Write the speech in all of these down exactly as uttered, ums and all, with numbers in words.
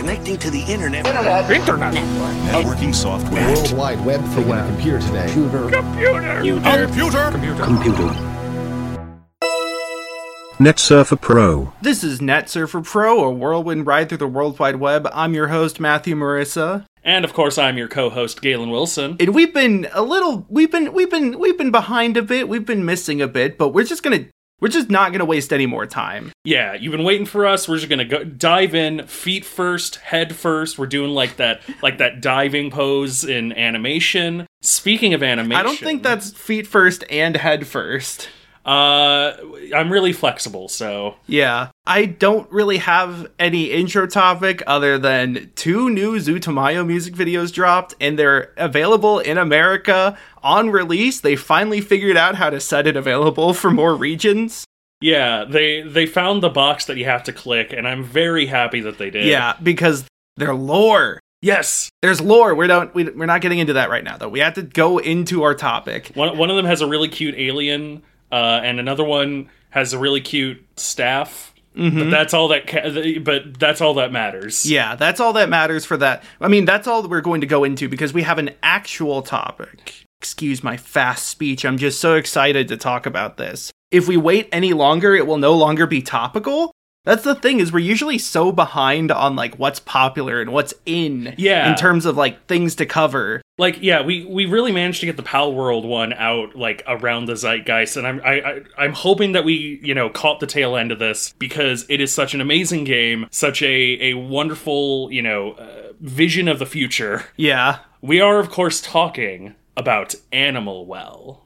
connecting to the internet. Internet. Internet. Network. Networking software. World Wide Web thing on a computer today. Computer. Computer. Computer. Computer. Computer. NetSurfer Pro. This is NetSurfer Pro, a whirlwind ride through the World Wide Web. I'm your host, Matthew Marissa. And of course, I'm your co-host, Galen Wilson. And we've been a little, we've been, we've been, we've been behind a bit. We've been missing a bit, but we're just gonna, we're just not gonna waste any more time. Yeah, you've been waiting for us. We're just gonna go dive in, feet first, head first. We're doing like that, like that diving pose in animation. Speaking of animation, I don't think that's feet first and head first. Uh, I'm really flexible, so... Yeah, I don't really have any intro topic other than two new Zootamayo music videos dropped, and they're available in America on release. They finally figured out how to set it available for more regions. Yeah, they they found the box that you have to click, and I'm very happy that they did. Yeah, because they're lore. Yes! There's lore. We don't, we, we're not getting into that right now, though. We have to go into our topic. One, one of them has a really cute alien... Uh, and another one has a really cute staff. Mm-hmm. But that's all that. Ca- but that's all that matters. Yeah, that's all that matters for that. I mean, that's all that we're going to go into because we have an actual topic. Excuse my fast speech. I'm just so excited to talk about this. If we wait any longer, it will no longer be topical. That's the thing, is we're usually so behind on like what's popular and what's in. Yeah. In terms of like things to cover. Like, yeah, we, we really managed to get the Pal World one out, like, around the zeitgeist, and I'm I, I, I'm hoping that we, you know, caught the tail end of this, because it is such an amazing game, such a, a wonderful, you know, uh, vision of the future. Yeah. We are, of course, talking about Animal Well.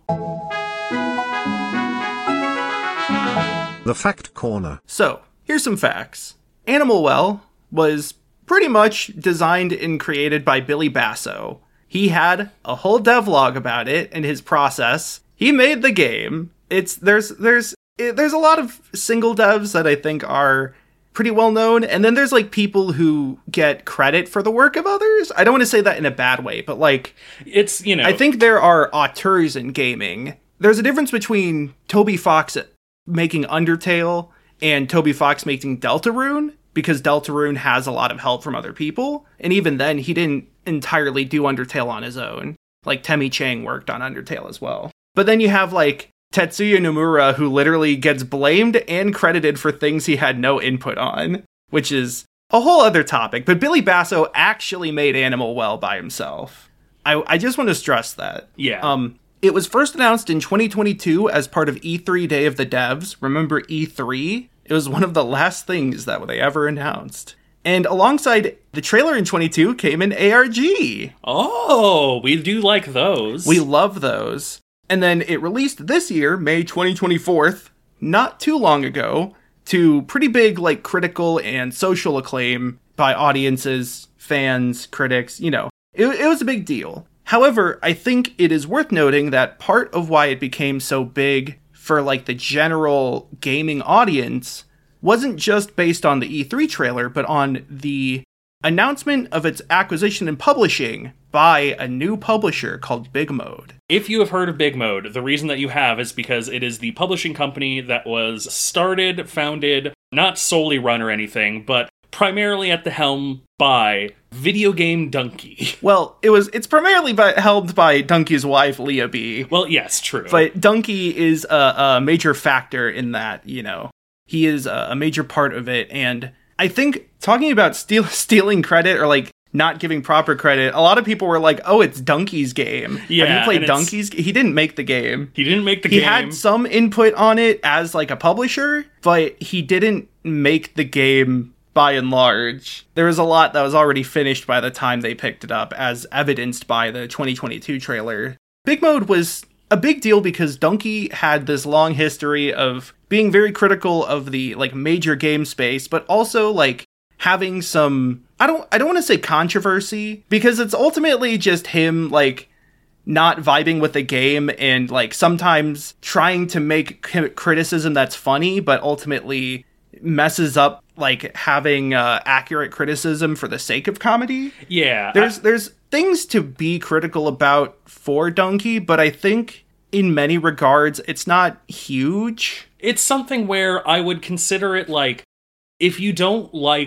The Fact Corner. So, here's some facts. Animal Well was pretty much designed and created by Billy Basso. He had a whole devlog about it and his process. He made the game. It's there's there's there's a lot of single devs that I think are pretty well known, and then there's like people who get credit for the work of others. I don't want to say that in a bad way, but like it's, you know, I think there are auteurs in gaming. There's a difference between Toby Fox making Undertale and Toby Fox making Deltarune, because Deltarune has a lot of help from other people, and even then he didn't entirely do Undertale on his own. Like, Temi Chang worked on Undertale as well. But then you have, like, Tetsuya Nomura, who literally gets blamed and credited for things he had no input on, which is a whole other topic. But Billy Basso actually made Animal Well by himself. I, I just want to stress that. Yeah. Um, it was first announced in twenty twenty-two as part of E three Day of the Devs. Remember E three? It was one of the last things that they ever announced. And alongside the trailer in twenty-two came an A R G. Oh, we do like those. We love those. And then it released this year, May twenty twenty-four, not too long ago, to pretty big like critical and social acclaim by audiences, fans, critics, you know. It, it was a big deal. However, I think it is worth noting that part of why it became so big for like the general gaming audience wasn't just based on the E three trailer, but on the announcement of its acquisition and publishing by a new publisher called Big Mode. If you have heard of Big Mode, the reason that you have is because it is the publishing company that was started, founded, not solely run or anything, but primarily at the helm by Video Game Donkey. Well, it was it's primarily by, helmed by Donkey's wife, Leah B. Well, yes, true. But Donkey is a, a major factor in that, you know. He is a, a major part of it, and I think talking about steal, stealing credit or like not giving proper credit, a lot of people were like, "Oh, it's Donkey's game." Yeah, have you played Donkey's? He didn't make the game. He didn't make the he game. He had some input on it as like a publisher, but he didn't make the game by and large. There was a lot that was already finished by the time they picked it up, as evidenced by the twenty twenty-two trailer. Big Mode was a big deal because Donkey had this long history of being very critical of the like major game space, but also like having some, I don't I don't want to say controversy, because it's ultimately just him like not vibing with the game and like sometimes trying to make criticism that's funny, but ultimately messes up like having uh, accurate criticism for the sake of comedy. Yeah. There's I- there's things to be critical about for Donkey, but I think in many regards it's not huge. It's something where I would consider it like, if you don't like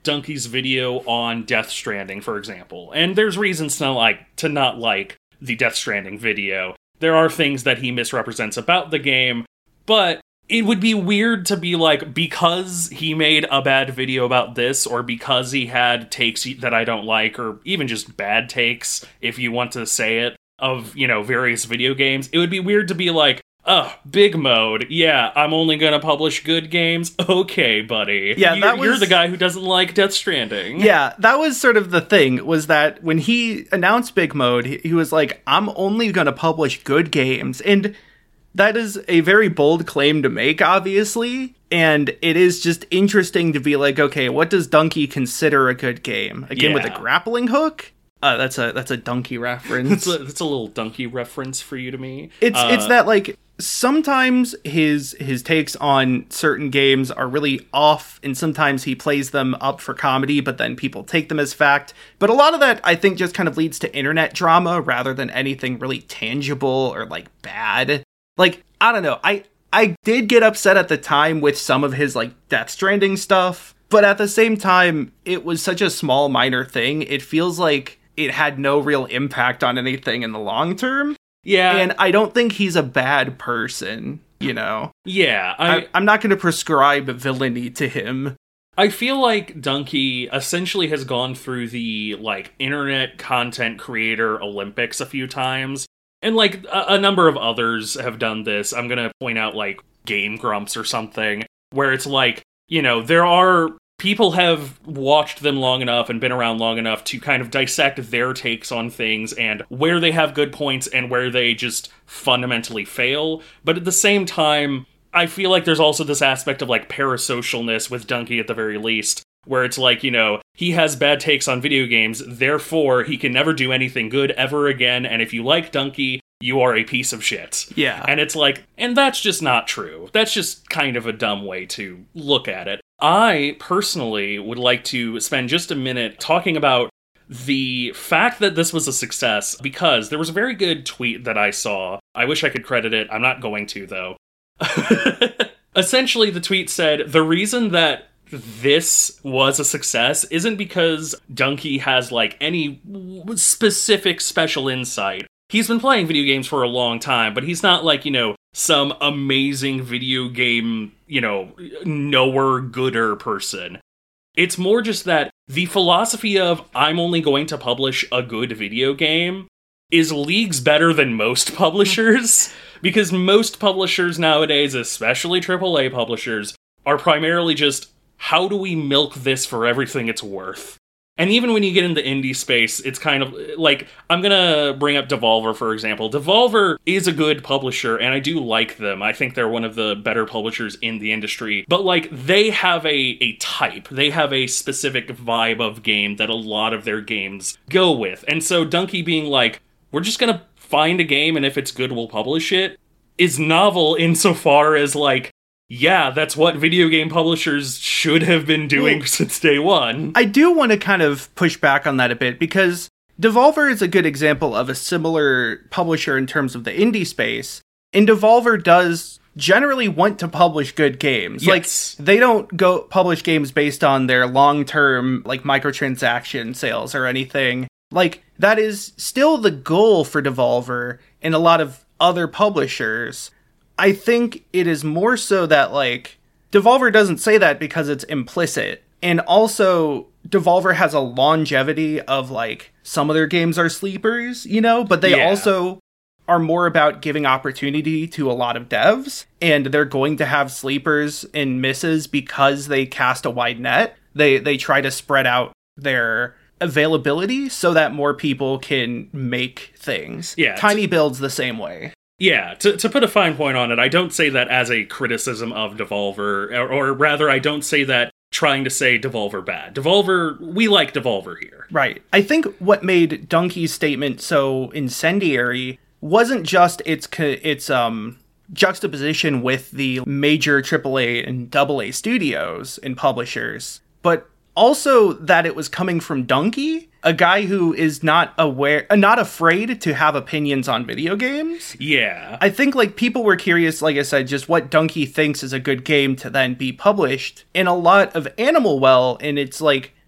Donkey's video on Death Stranding, for example. And there's reasons to like to not like the Death Stranding video. There are things that he misrepresents about the game, but it would be weird to be like, because he made a bad video about this, or because he had takes that I don't like, or even just bad takes, if you want to say it, of, you know, various video games. It would be weird to be like, oh, big mode. Yeah, I'm only gonna publish good games. Okay, buddy. Yeah, you're, that was... you're the guy who doesn't like Death Stranding. Yeah, that was sort of the thing, was that when he announced big mode, he, he was like, I'm only gonna publish good games. And that is a very bold claim to make, obviously. And it is just interesting to be like, okay, what does Donkey consider a good game? A game Yeah. with a grappling hook? Uh, that's a that's a Donkey reference. That's a, that's a little Donkey reference for you to me. It's Uh, it's that, like, sometimes his his takes on certain games are really off, and sometimes he plays them up for comedy, but then people take them as fact. But a lot of that, I think, just kind of leads to internet drama rather than anything really tangible or, like, bad. Like, I don't know, I I did get upset at the time with some of his, like, Death Stranding stuff, but at the same time, it was such a small, minor thing, it feels like it had no real impact on anything in the long term. Yeah. And I don't think he's a bad person, you know? Yeah. I, I, I'm not going to prescribe villainy to him. I feel like Donkey essentially has gone through the, like, internet content creator Olympics a few times. And, like, a, a number of others have done this. I'm gonna point out, like, Game Grumps or something, where it's like, you know, there are... people have watched them long enough and been around long enough to kind of dissect their takes on things and where they have good points and where they just fundamentally fail. But at the same time, I feel like there's also this aspect of, like, parasocialness with Donkey at the very least, where it's like, you know, he has bad takes on video games, therefore he can never do anything good ever again, and if you like Donkey, you are a piece of shit. Yeah. And it's like, and that's just not true. That's just kind of a dumb way to look at it. I, personally, would like to spend just a minute talking about the fact that this was a success, because there was a very good tweet that I saw. I wish I could credit it. I'm not going to, though. Essentially, the tweet said, the reason that this was a success isn't because Donkey has, like, any specific special insight. He's been playing video games for a long time, but he's not, like, you know, some amazing video game, you know, knower gooder person. It's more just that the philosophy of, I'm only going to publish a good video game, is leagues better than most publishers, because most publishers nowadays, especially triple A publishers, are primarily just, how do we milk this for everything it's worth? And even when you get into indie space, it's kind of like, I'm gonna bring up Devolver, for example. Devolver is a good publisher, and I do like them. I think they're one of the better publishers in the industry. But, like, they have a, a type. They have a specific vibe of game that a lot of their games go with. And so Donkey being like, we're just gonna find a game, and if it's good, we'll publish it, is novel insofar as, like, yeah, that's what video game publishers should have been doing well, since day one. I do want to kind of push back on that a bit, because Devolver is a good example of a similar publisher in terms of the indie space, and Devolver does generally want to publish good games. Yes. Like, they don't go publish games based on their long-term, like, microtransaction sales or anything. Like, that is still the goal for Devolver and a lot of other publishers. I think it is more so that, like, Devolver doesn't say that because it's implicit. And also, Devolver has a longevity of, like, some of their games are sleepers, you know? But they yeah. also are more about giving opportunity to a lot of devs. And they're going to have sleepers and misses because they cast a wide net. They, they try to spread out their availability so that more people can make things. Yeah, Tiny Build's the same way. Yeah, to, to put a fine point on it, I don't say that as a criticism of Devolver, or, or rather, I don't say that trying to say Devolver bad. Devolver, we like Devolver here. Right. I think what made Donkey's statement so incendiary wasn't just its its um juxtaposition with the major triple A and double A studios and publishers, but also that it was coming from Donkey, a guy who is not aware, not afraid to have opinions on video games. Yeah. I think, like, people were curious, like I said, just what Donkey thinks is a good game to then be published. And a lot of Animal Well, and it's like,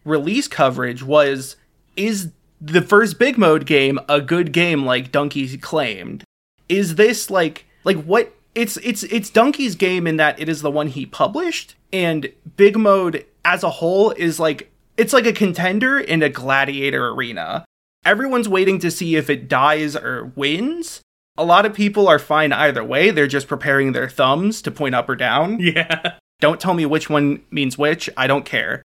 release coverage was, is the first Big Mode game a good game like Donkey claimed? Is this like, like what, it's, it's, it's Donkey's game in that it is the one he published, and Big Mode as a whole is like, it's like a contender in a gladiator arena. Everyone's waiting to see if it dies or wins. A lot of people are fine either way. They're just preparing their thumbs to point up or down. Yeah. Don't tell me which one means which. I don't care.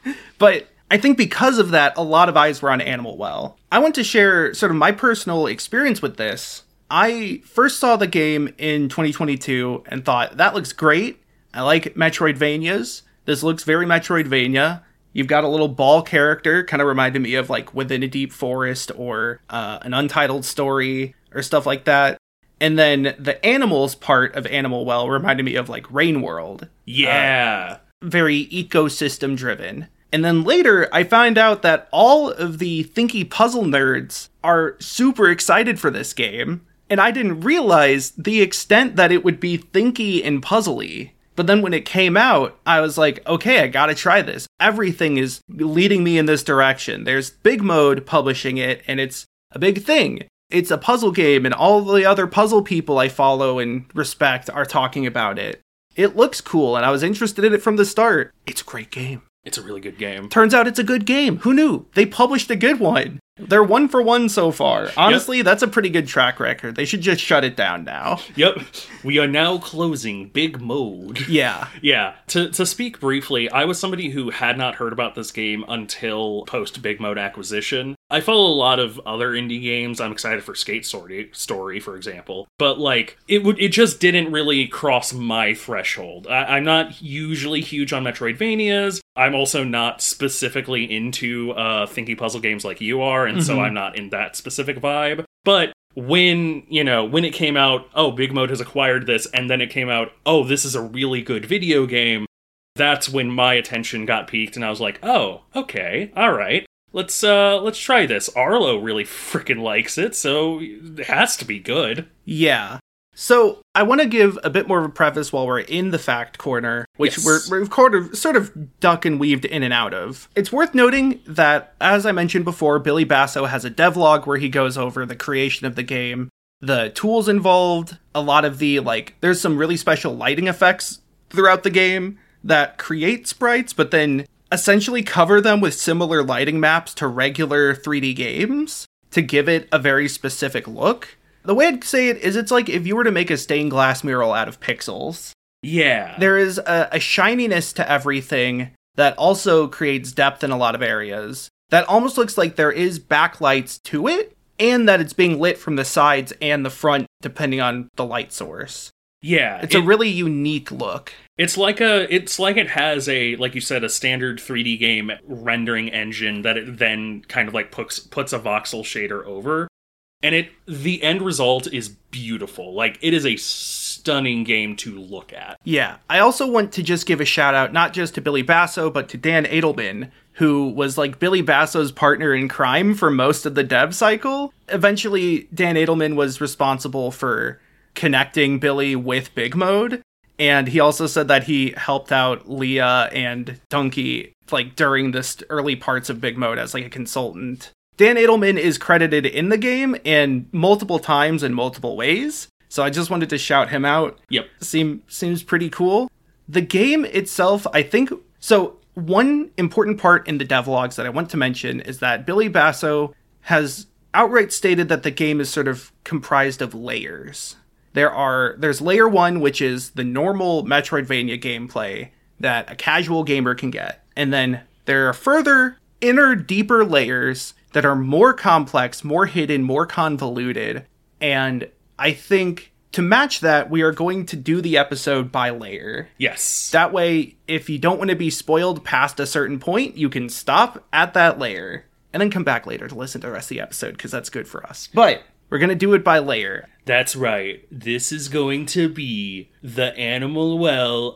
But I think because of that, a lot of eyes were on Animal Well. I want to share sort of my personal experience with this. I first saw the game in twenty twenty-two and thought, that looks great. I like Metroidvanias. This looks very Metroidvania. You've got a little ball character, kind of reminded me of like Within a Deep Forest or uh, an Untitled Story or stuff like that. And then the animals part of Animal Well reminded me of like Rain World. Yeah. Uh, very ecosystem driven. And then later I found out that all of the Thinky puzzle nerds are super excited for this game. And I didn't realize the extent that it would be thinky and puzzly. But then when it came out, I was like, okay, I gotta try this. Everything is leading me in this direction. There's Big Mode publishing it, and it's a big thing. It's a puzzle game, and all the other puzzle people I follow and respect are talking about it. It looks cool, and I was interested in it from the start. It's a great game. It's a really good game. Turns out it's a good game. Who knew? They published a good one. They're one for one so far. Honestly, yep. That's a pretty good track record. They should just shut it down now. Yep. We are now closing Big Mode. Yeah. Yeah. To to speak briefly, I was somebody who had not heard about this game until post Big Mode acquisition. I follow a lot of other indie games. I'm excited for Skate Story, Story for example. But like, it would it just didn't really cross my threshold. I, I'm not usually huge on Metroidvanias. I'm also not specifically into uh, thinky puzzle games like you are, and mm-hmm. so I'm not in that specific vibe. But when, you know, when it came out, oh, Big Mode has acquired this, and then it came out, oh, this is a really good video game, that's when my attention got piqued, and I was like, oh, okay, alright, let's, uh, let's try this. Arlo really freaking likes it, so it has to be good. Yeah. So, I want to give a bit more of a preface while we're in the fact corner, which yes. we're, we're sort of, sort of duck and weaved in and out of. It's worth noting that, as I mentioned before, Billy Basso has a devlog where he goes over the creation of the game, the tools involved, a lot of the, like, there's some really special lighting effects throughout the game that create sprites, but then essentially cover them with similar lighting maps to regular three D games to give it a very specific look. The way I'd say it is it's like if you were to make a stained glass mural out of pixels. Yeah. There is a, a shininess to everything that also creates depth in a lot of areas. That almost looks like there is backlights to it, and that it's being lit from the sides and the front, depending on the light source. Yeah. It's it, a really unique look. It's like a, it's like it has a, like you said, a standard three D game rendering engine that it then kind of like puts, puts a voxel shader over. And it, the end result is beautiful. Like, it is a stunning game to look at. Yeah. I also want to just give a shout out, not just to Billy Basso, but to Dan Edelman, who was like Billy Basso's partner in crime for most of the dev cycle. Eventually, Dan Edelman was responsible for connecting Billy with Big Mode. And he also said that he helped out Leah and Donkey, like, during the early parts of Big Mode as, like, a consultant. Dan Edelman is credited in the game and multiple times in multiple ways, so I just wanted to shout him out. Yep. Seem, seems pretty cool. The game itself, I think... So, one important part in the devlogs that I want to mention is that Billy Basso has outright stated that the game is sort of comprised of layers. There are There's layer one, which is the normal Metroidvania gameplay that a casual gamer can get. And then there are further, inner, deeper layers that are more complex, more hidden, more convoluted. And I think to match that, we are going to do the episode by layer. Yes. That way, if you don't want to be spoiled past a certain point, you can stop at that layer and then come back later to listen to the rest of the episode, because that's good for us. But we're going to do it by layer. That's right. This is going to be the Animal Well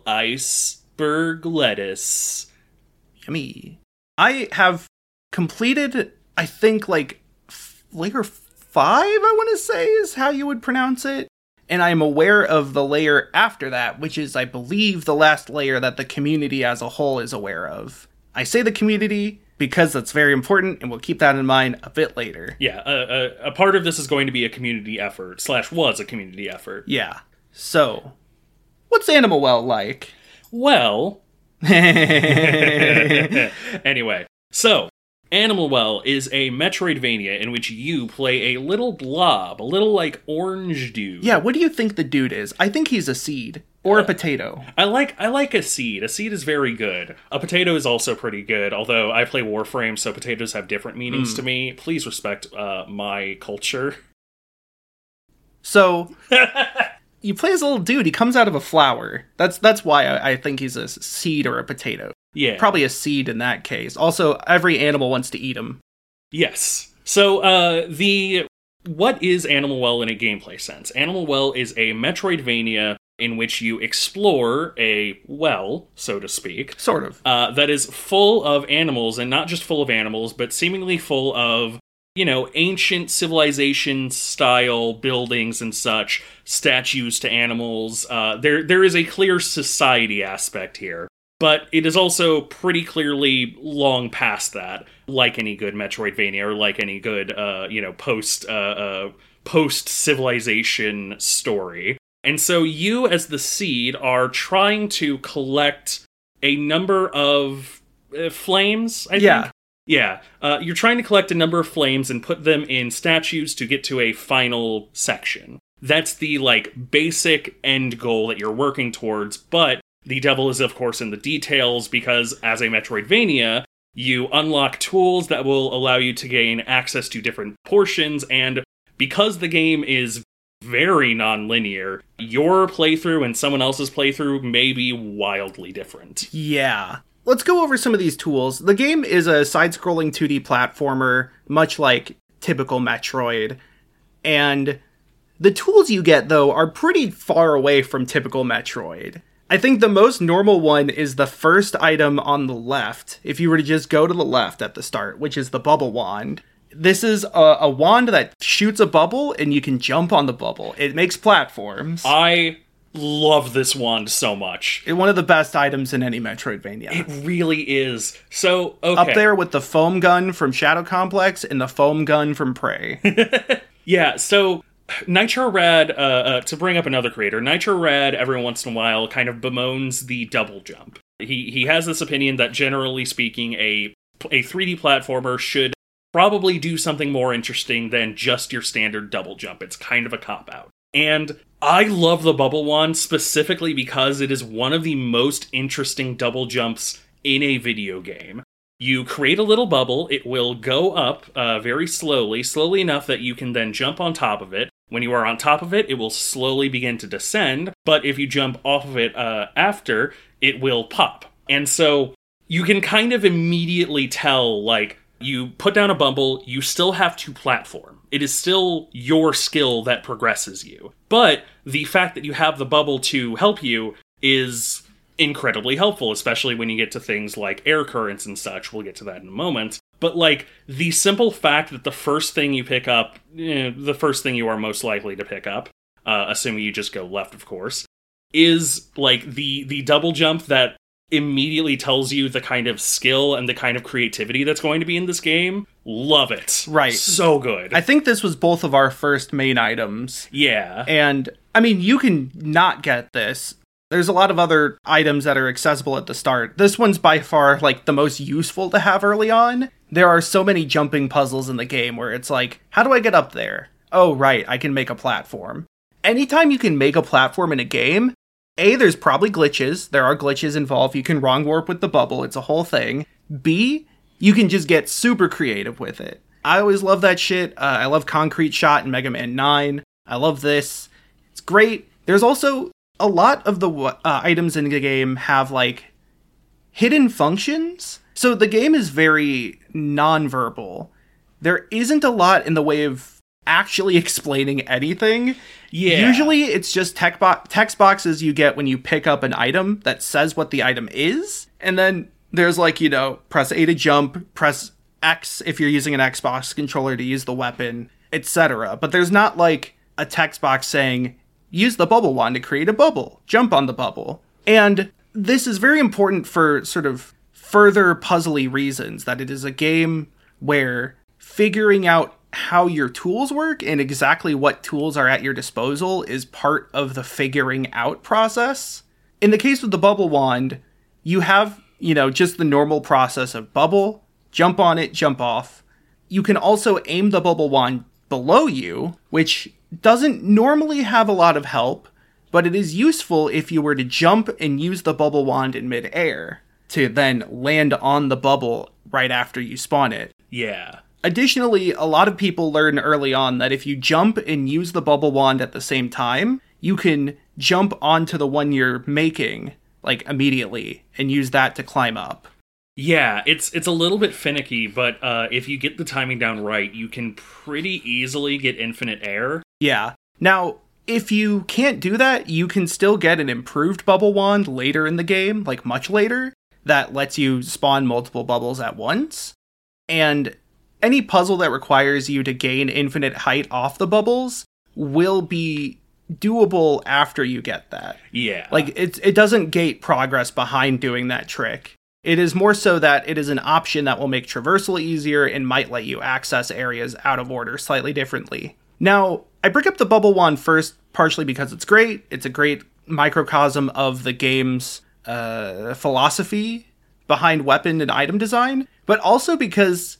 iceberg lettuce. Yummy. I have completed... I think, like, f- layer five, I want to say, is how you would pronounce it. And I'm aware of the layer after that, which is, I believe, the last layer that the community as a whole is aware of. I say the community because that's very important, and we'll keep that in mind a bit later. Yeah, a, a, a part of this is going to be a community effort, slash was a community effort. Yeah. So, what's Animal Well like? Well... Anyway, so... Animal Well is a Metroidvania in which you play a little blob, a little, like, orange dude. Yeah, what do you think the dude is? I think he's a seed. Or a potato. I like I like a seed. A seed is very good. A potato is also pretty good, although I play Warframe, so potatoes have different meanings mm. to me. Please respect uh, my culture. So, you play as a little dude. He comes out of a flower. That's that's why I, I think he's a seed or a potato. Yeah. Probably a seed in that case. Also, every animal wants to eat him. Yes. So, uh, the... What is Animal Well in a gameplay sense? Animal Well is a Metroidvania in which you explore a well, so to speak. Sort of. Uh, that is full of animals, and not just full of animals, but seemingly full of, you know, ancient civilization-style buildings and such, statues to animals. Uh, there, there is a clear society aspect here. But it is also pretty clearly long past that, like any good Metroidvania, or like any good, uh, you know, post, uh, uh, post-civilization story. And so you, as the seed, are trying to collect a number of uh, flames, I yeah. think? Yeah. Uh, you're trying to collect a number of flames and put them in statues to get to a final section. That's the, like, basic end goal that you're working towards, but the devil is, of course, in the details, because as a Metroidvania, you unlock tools that will allow you to gain access to different portions, and because the game is very non-linear, your playthrough and someone else's playthrough may be wildly different. Yeah. Let's go over some of these tools. The game is a side-scrolling two D platformer, much like typical Metroid, and the tools you get, though, are pretty far away from typical Metroid. I think the most normal one is the first item on the left, if you were to just go to the left at the start, which is the bubble wand. This is a, a wand that shoots a bubble, and you can jump on the bubble. It makes platforms. I love this wand so much. It's one of the best items in any Metroidvania. It really is. So, okay. Up there with the foam gun from Shadow Complex and the foam gun from Prey. Yeah, so Nitro Rad, uh, uh, to bring up another creator, Nitro Rad every once in a while kind of bemoans the double jump. He he has this opinion that, generally speaking, a, a three D platformer should probably do something more interesting than just your standard double jump. It's kind of a cop-out. And I love the bubble wand specifically because it is one of the most interesting double jumps in a video game. You create a little bubble, it will go up uh, very slowly, slowly enough that you can then jump on top of it. When you are on top of it, it will slowly begin to descend, but if you jump off of it uh, after, it will pop. And so you can kind of immediately tell, like, you put down a bubble, you still have to platform. It is still your skill that progresses you. But the fact that you have the bubble to help you is incredibly helpful, especially when you get to things like air currents and such. We'll get to that in a moment. But, like, the simple fact that the first thing you pick up, eh, the first thing you are most likely to pick up, uh, assuming you just go left, of course, is, like, the, the double jump that immediately tells you the kind of skill and the kind of creativity that's going to be in this game. Love it. Right. So good. I think this was both of our first main items. Yeah. And, I mean, you can not get this. There's a lot of other items that are accessible at the start. This one's by far, like, the most useful to have early on. There are so many jumping puzzles in the game where it's like, how do I get up there? Oh, right, I can make a platform. Anytime you can make a platform in a game, A, there's probably glitches. There are glitches involved. You can wrong warp with the bubble. It's a whole thing. B, you can just get super creative with it. I always love that shit. Uh, I love Concrete Shot in Mega Man nine. I love this. It's great. There's also a lot of the uh, items in the game have, like, hidden functions. So the game is very non-verbal. There isn't a lot in the way of actually explaining anything. Yeah. Usually it's just tech bo- text boxes you get when you pick up an item that says what the item is. And then there's, like, you know, press A to jump, press X if you're using an Xbox controller to use the weapon, et cetera. But there's not, like, a text box saying, use the bubble wand to create a bubble, jump on the bubble. And this is very important for sort of further puzzly reasons that it is a game where figuring out how your tools work and exactly what tools are at your disposal is part of the figuring out process. In the case of the bubble wand, you have, you know, just the normal process of bubble, jump on it, jump off. You can also aim the bubble wand below you, which doesn't normally have a lot of help, but it is useful if you were to jump and use the bubble wand in midair to then land on the bubble right after you spawn it. Yeah. Additionally, a lot of people learn early on that if you jump and use the bubble wand at the same time, you can jump onto the one you're making, like, immediately, and use that to climb up. Yeah, it's it's a little bit finicky, but uh, if you get the timing down right, you can pretty easily get infinite air. Yeah. Now, if you can't do that, you can still get an improved bubble wand later in the game, like much later, that lets you spawn multiple bubbles at once. And any puzzle that requires you to gain infinite height off the bubbles will be doable after you get that. Yeah. Like, it, it doesn't gate progress behind doing that trick. It is more so that it is an option that will make traversal easier and might let you access areas out of order slightly differently. Now, I bring up the bubble wand first, partially because it's great. It's a great microcosm of the game's uh, philosophy behind weapon and item design, but also because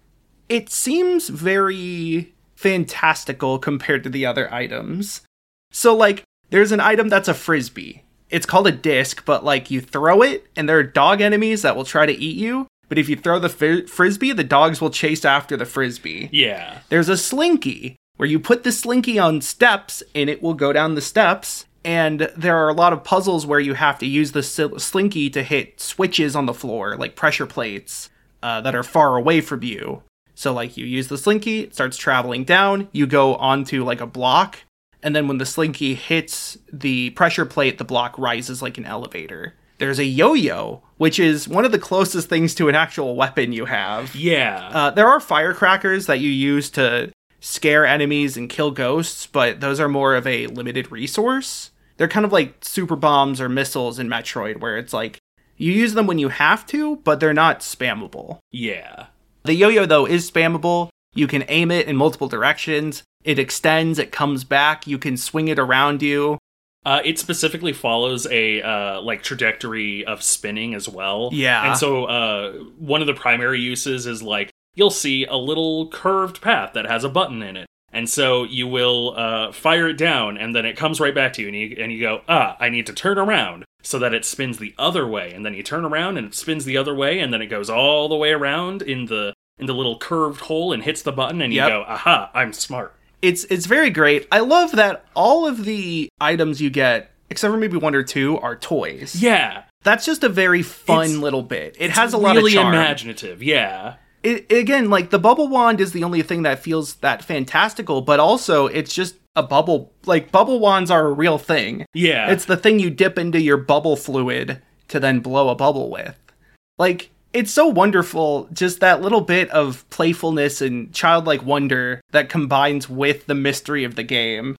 it seems very fantastical compared to the other items. So, like, there's an item that's a frisbee. It's called a disc, but, like, you throw it, and there are dog enemies that will try to eat you. But if you throw the fi- frisbee, the dogs will chase after the frisbee. Yeah. There's a slinky, where you put the slinky on steps, and it will go down the steps. And there are a lot of puzzles where you have to use the slinky to hit switches on the floor, like pressure plates, uh, that are far away from you. So, like, you use the slinky, it starts traveling down, you go onto, like, a block, and then when the slinky hits the pressure plate, the block rises like an elevator. There's a yo-yo, which is one of the closest things to an actual weapon you have. Yeah. Uh, there are firecrackers that you use to scare enemies and kill ghosts, but those are more of a limited resource. They're kind of like super bombs or missiles in Metroid, where it's like, you use them when you have to, but they're not spammable. Yeah. The yo-yo, though, is spammable. You can aim it in multiple directions. It extends, it comes back, you can swing it around you. Uh, it specifically follows a, uh, like, trajectory of spinning as well. Yeah. And so, uh, one of the primary uses is, like, you'll see a little curved path that has a button in it. And so you will, uh, fire it down, and then it comes right back to you, and you, and you go, ah, I need to turn around, so that it spins the other way. And then you turn around, and it spins the other way, and then it goes all the way around in the, in the little curved hole and hits the button, and you Yep. go, aha, I'm smart. It's it's very great. I love that all of the items you get, except for maybe one or two, are toys. Yeah. That's just a very fun It's- little bit. It has a lot of really charm. imaginative, yeah. It, again, like, the bubble wand is the only thing that feels that fantastical, but also it's just a bubble. Like, bubble wands are a real thing. Yeah. It's the thing you dip into your bubble fluid to then blow a bubble with. Like, it's so wonderful, just that little bit of playfulness and childlike wonder that combines with the mystery of the game.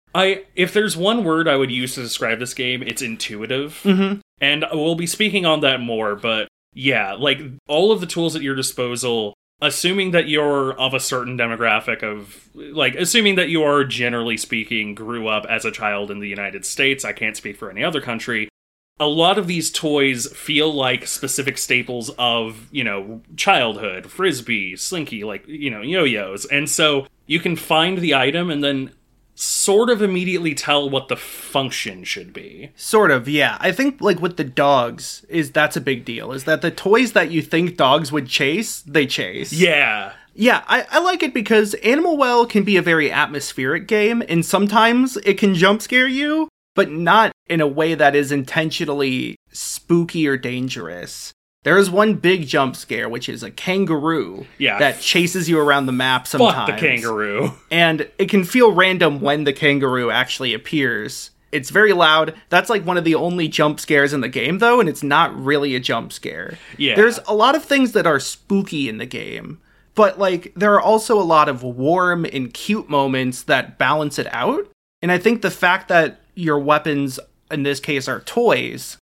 I if there's one word I would use to describe this game, it's intuitive. Mm-hmm. And we'll be speaking on that more, but yeah, like, all of the tools at your disposal, assuming that you're of a certain demographic of, like, assuming that you are, generally speaking, grew up as a child in the United States, I can't speak for any other country, a lot of these toys feel like specific staples of, you know, childhood, frisbee, slinky, like, you know, yo-yos. And so you can find the item and then sort of immediately tell what the function should be. Sort of, yeah. I think, like, with the dogs, is that's a big deal, is that the toys that you think dogs would chase, they chase. Yeah. Yeah, I, I like it because Animal Well can be a very atmospheric game, and sometimes it can jump scare you, but not in a way that is intentionally spooky or dangerous. There is one big jump scare, which is a kangaroo Yeah. that chases you around the map sometimes. Fuck the kangaroo. And it can feel random when the kangaroo actually appears. It's very loud. That's like one of the only jump scares in the game, though, and it's not really a jump scare. Yeah. There's a lot of things that are spooky in the game, but, like, there are also a lot of warm and cute moments that balance it out. And I think the fact that your weapons, in this case, are toys,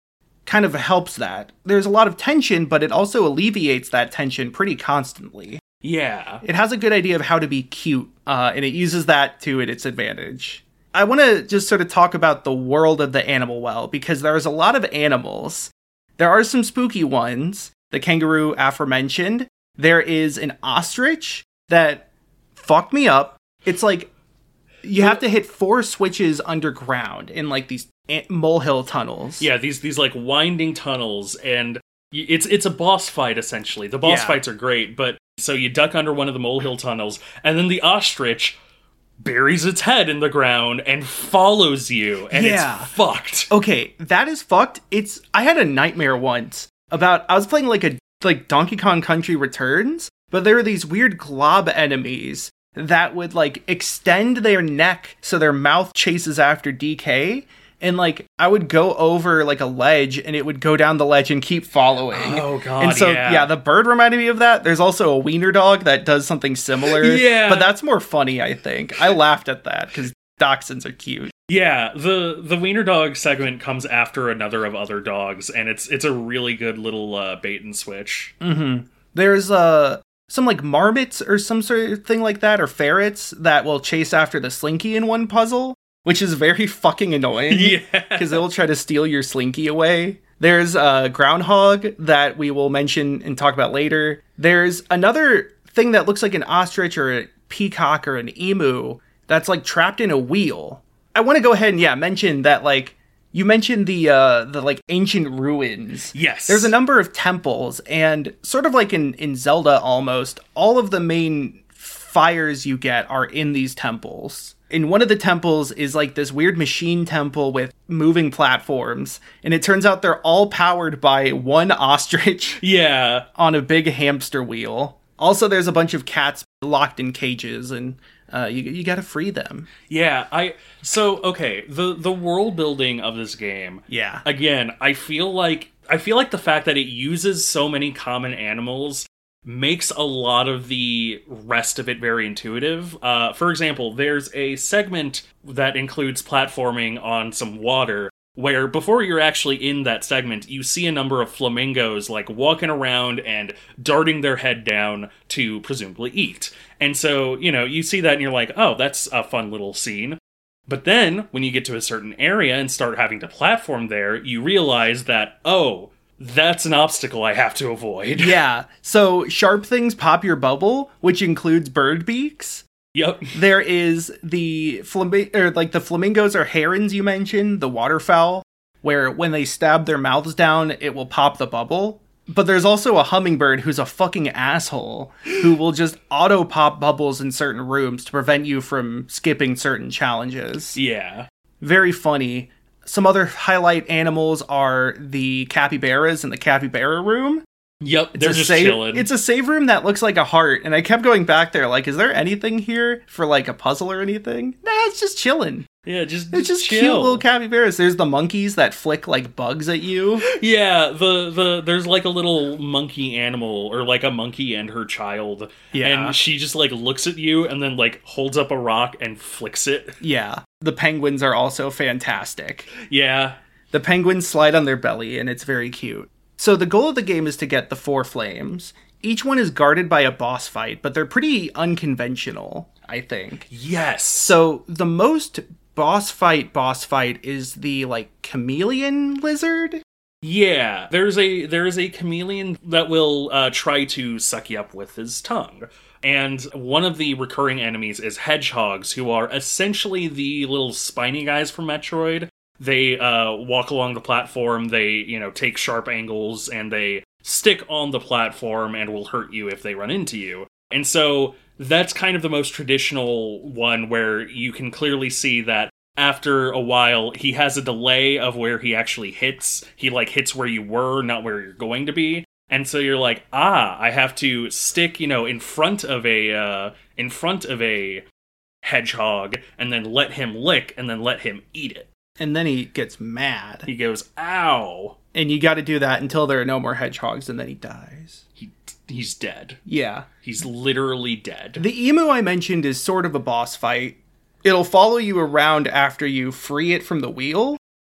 kind of helps that. There's a lot of tension, but it also alleviates that tension pretty constantly. Yeah. It has a good idea of how to be cute, uh, and it uses that to its advantage. I want to just sort of talk about the world of the Animal Well, because there's a lot of animals. There are some spooky ones, the kangaroo aforementioned. There is an ostrich that fucked me up. It's like, you have to hit four switches underground in like these molehill tunnels. Yeah, these these like winding tunnels, and y- it's it's a boss fight essentially. The boss Yeah. fights are great, but so you duck under one of the molehill tunnels, and then the ostrich buries its head in the ground and follows you, and Yeah. it's fucked. Okay, that is fucked. It's I had a nightmare once about I was playing like a like Donkey Kong Country Returns, but there were these weird glob enemies that would like extend their neck so their mouth chases after D K. And like I would go over like a ledge and it would go down the ledge and keep following. Oh god. And so yeah. yeah, the bird reminded me of that. There's also a wiener dog that does something similar. Yeah. But that's more funny, I think. I laughed at that because dachshunds are cute. Yeah, the the wiener dog segment comes after another of other dogs, and it's it's a really good little uh, bait and switch. Mm-hmm. There's uh some like marmots or some sort of thing like that, or ferrets that will chase after the Slinky in one puzzle, which is very fucking annoying. Yeah. Because they'll try to steal your Slinky away. There's a groundhog that we will mention and talk about later. There's another thing that looks like an ostrich or a peacock or an emu that's like trapped in a wheel. I want to go ahead and yeah mention that like you mentioned the uh the like ancient ruins. Yes. There's a number of temples, and sort of like in in Zelda almost, all of the main fires you get are in these temples. In one of the temples is like this weird machine temple with moving platforms, and it turns out they're all powered by one ostrich Yeah. on a big hamster wheel. Also, there's a bunch of cats locked in cages, and uh, you you gotta free them. Yeah, I so okay, the the world building of this game. Yeah. Again, I feel like I feel like the fact that it uses so many common animals makes a lot of the rest of it very intuitive. Uh, for example, there's a segment that includes platforming on some water, where before you're actually in that segment, you see a number of flamingos like walking around and darting their head down to presumably eat. And so, you know, you see that and you're like, oh, that's a fun little scene. But then, when you get to a certain area and start having to platform there, you realize that, oh, that's an obstacle I have to avoid. Yeah, so sharp things pop your bubble, which includes bird beaks. Yep. There is the flamingo, or like the flamingos or herons you mentioned, the waterfowl, where when they stab their mouths down, it will pop the bubble. But there's also a hummingbird who's a fucking asshole who will just auto pop bubbles in certain rooms to prevent you from skipping certain challenges. Yeah. Very funny. Some other highlight animals are the capybaras in the capybara room. Yep, they're It's a just save, chilling. It's a save room that looks like a heart, and I kept going back there, like, is there anything here for, like, a puzzle or anything? Nah, it's just chilling. yeah, just, It's just chill. cute little capybaras. There's the monkeys that flick, like, bugs at you. Yeah, the, the there's like a little monkey animal, or like a monkey and her child. Yeah. And she just like looks at you and then like holds up a rock and flicks it. Yeah. The penguins are also fantastic. Yeah. The penguins slide on their belly, and it's very cute. So the goal of the game is to get the four flames. Each one is guarded by a boss fight, but they're pretty unconventional, I think. Yes. So the most boss fight boss fight is the like chameleon lizard. Yeah, there's a there is a chameleon that will uh, try to suck you up with his tongue. And one of the recurring enemies is hedgehogs, who are essentially the little spiny guys from Metroid. They uh, walk along the platform, they, you know, take sharp angles, and they stick on the platform and will hurt you if they run into you. And so that's kind of the most traditional one, where you can clearly see that after a while, he has a delay of where he actually hits. He, like, hits where you were, not where you're going to be. And so you're like, ah, I have to stick, you know, in front of a, uh, in front of a hedgehog, and then let him lick, and then let him eat it. And then he gets mad. He goes, ow. And you got to do that until there are no more hedgehogs, and then he dies. He He's dead. Yeah. He's literally dead. The emu I mentioned is sort of a boss fight. It'll follow you around after you free it from the wheel,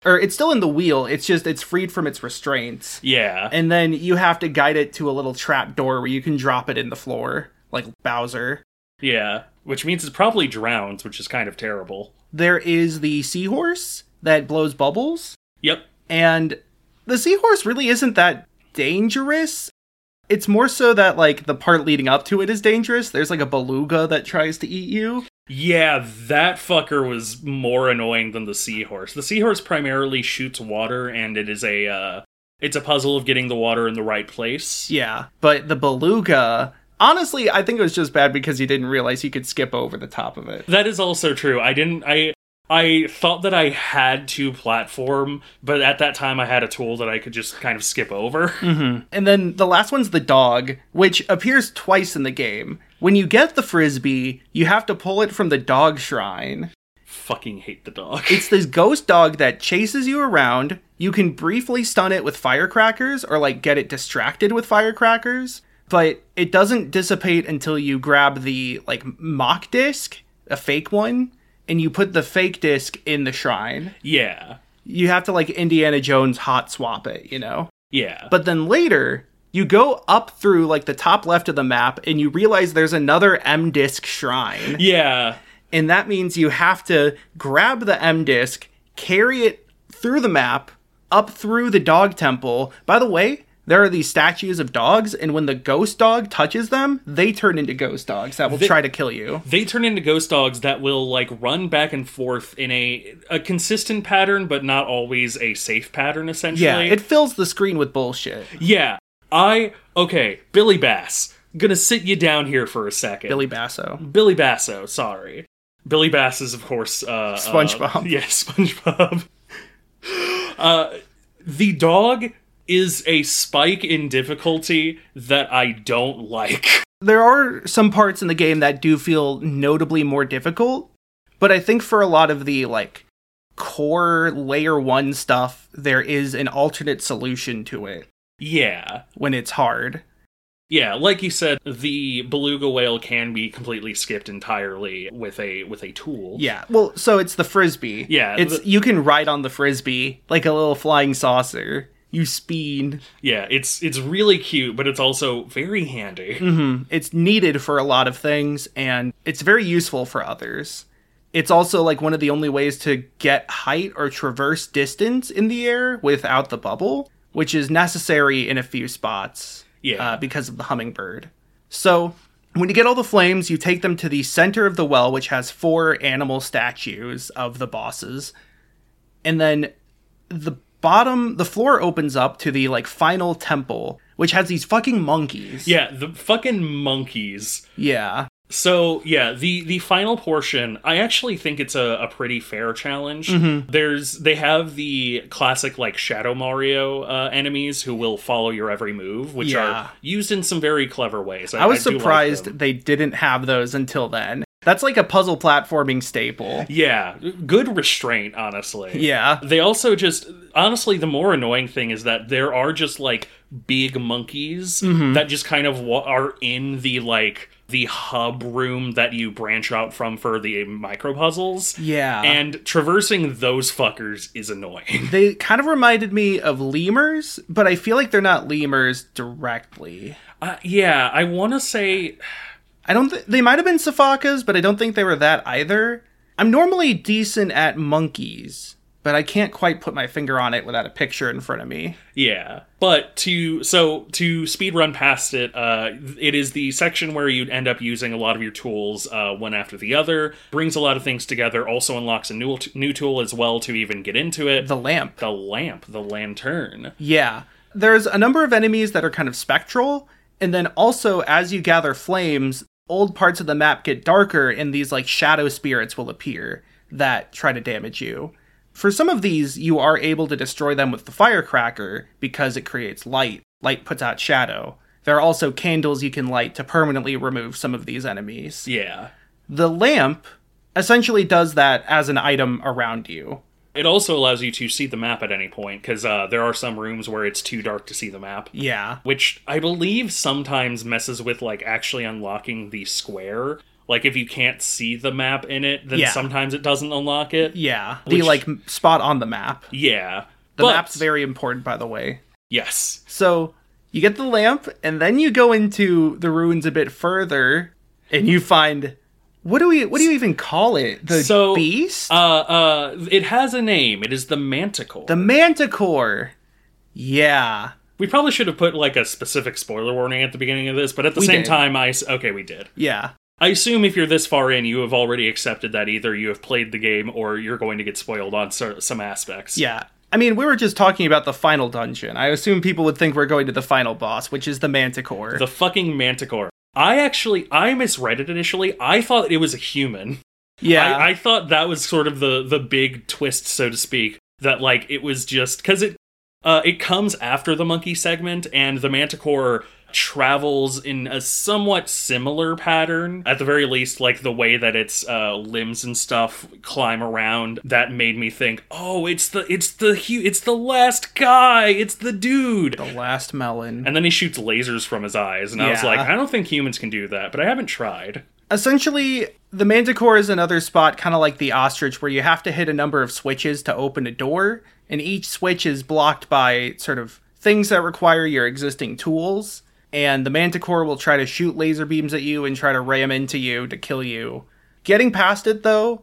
Or it's still in the wheel, it's just it's freed from its restraints. Yeah. And then you have to guide it to a little trap door where you can drop it in the floor, like Bowser. Yeah, which means it probably drowns, which is kind of terrible. There is the seahorse that blows bubbles. Yep. And the seahorse really isn't that dangerous. It's more so that, like, the part leading up to it is dangerous. There's, like, a beluga that tries to eat you. Yeah, that fucker was more annoying than the seahorse. The seahorse primarily shoots water, and it is a, uh, it's a puzzle of getting the water in the right place. Yeah, but the beluga, honestly, I think it was just bad because you didn't realize you could skip over the top of it. That is also true. I didn't, I... I thought that I had to platform, but at that time I had a tool that I could just kind of skip over. Mm-hmm. And then the last one's the dog, which appears twice in the game. When you get the frisbee, you have to pull it from the dog shrine. Fucking hate the dog. It's this ghost dog that chases you around. You can briefly stun it with firecrackers or like get it distracted with firecrackers, but it doesn't dissipate until you grab the like mock disc, a fake one. And you put the fake disc in the shrine. Yeah. You have to, like, Indiana Jones hot swap it, you know? Yeah. But then later, you go up through, like, the top left of the map, and you realize there's another M-disc shrine. Yeah. And that means you have to grab the M-disc, carry it through the map, up through the dog temple. By the way, there are these statues of dogs, and when the ghost dog touches them, they turn into ghost dogs that will they, try to kill you. They turn into ghost dogs that will, like, run back and forth in a a consistent pattern, but not always a safe pattern, essentially. Yeah, it fills the screen with bullshit. Yeah. I... Okay, Billy Bass. Gonna sit you down here for a second. Billy Basso. Billy Basso, sorry. Billy Bass is, of course... Uh, SpongeBob. Uh, yeah, SpongeBob. uh, the dog... is a spike in difficulty that I don't like. There are some parts in the game that do feel notably more difficult, but I think for a lot of the, like, core layer one stuff, there is an alternate solution to it. Yeah. When it's hard. Yeah, like you said, the beluga whale can be completely skipped entirely with a with a tool. Yeah, well, so it's the frisbee. Yeah. It's the- you can ride on the frisbee like a little flying saucer. You speed. Yeah, it's it's really cute, but it's also very handy. Mm-hmm. It's needed for a lot of things, and it's very useful for others. It's also like one of the only ways to get height or traverse distance in the air without the bubble, which is necessary in a few spots. Yeah. Uh, because of the hummingbird. So, when you get all the flames, you take them to the center of the well, which has four animal statues of the bosses. And then the bottom, the floor opens up to the, like, final temple, which has these fucking monkeys. Yeah, the fucking monkeys. Yeah. So, yeah, the, the final portion, I actually think it's a, a pretty fair challenge. Mm-hmm. There's, they have the classic, like, Shadow Mario uh, enemies who will follow your every move, which Yeah. are used in some very clever ways. I, I was I do like surprised them. they didn't have those until then. That's like a puzzle platforming staple. Yeah, good restraint, honestly. Yeah. They also just, honestly, the more annoying thing is that there are just, like, big monkeys Mm-hmm. that just kind of wa- are in the, like, the hub room that you branch out from for the micro puzzles. Yeah. And traversing those fuckers is annoying. They kind of reminded me of lemurs, but I feel like they're not lemurs directly. Uh, yeah, I want to say... I don't th- they might have been Safakas, but I don't think they were that either. I'm normally decent at monkeys, but I can't quite put my finger on it without a picture in front of me. Yeah, but to so to speed run past it, uh, it is the section where you end up using a lot of your tools uh, one after the other. Brings a lot of things together. Also unlocks a new new tool as well to even get into it. The lamp. The lamp, the lantern. Yeah. There's a number of enemies that are kind of spectral, and then also as you gather flames, old parts of the map get darker and these like shadow spirits will appear that try to damage you. For some of these, you are able to destroy them with the firecracker because it creates light. Light puts out shadow. There are also candles you can light to permanently remove some of these enemies. Yeah. The lamp essentially does that as an item around you. It also allows you to see the map at any point, because uh, there are some rooms where it's too dark to see the map. Yeah. Which I believe sometimes messes with, like, actually unlocking the square. Like, if you can't see the map in it, then Yeah. sometimes it doesn't unlock it. Yeah. The, Which- like, m- spot on the map. Yeah. The But- map's very important, by the way. Yes. So, you get the lamp, and then you go into the ruins a bit further, and you find... What do we? What do you even call it? The So, beast? Uh, uh, it has a name. It is the Manticore. the Manticore. Yeah. We probably should have put, like, a specific spoiler warning at the beginning of this, but at the We same did. time, I... s- Okay, we did. Yeah. I assume if you're this far in, you have already accepted that either you have played the game or you're going to get spoiled on cer- some aspects. Yeah. I mean, we were just talking about the final dungeon. I assume people would think we're going to the final boss, which is the Manticore. The fucking Manticore. I actually, I misread it initially. I thought it was a human. yeah. I, I thought that was sort of the the big twist, so to speak, that like it was just because it uh, it comes after the monkey segment, and the Manticore travels in a somewhat similar pattern. At the very least, like the way that its uh, limbs and stuff climb around. That made me think, oh, it's the it's the hu- it's the last guy, it's the dude. the last melon. And then he shoots lasers from his eyes, and I was Yeah. like, I don't think humans can do that, but I haven't tried. Essentially, the Manticore is another spot, kind of like the ostrich, where you have to hit a number of switches to open a door, and each switch is blocked by sort of things that require your existing tools, and the Manticore will try to shoot laser beams at you and try to ram into you to kill you. Getting past it, though,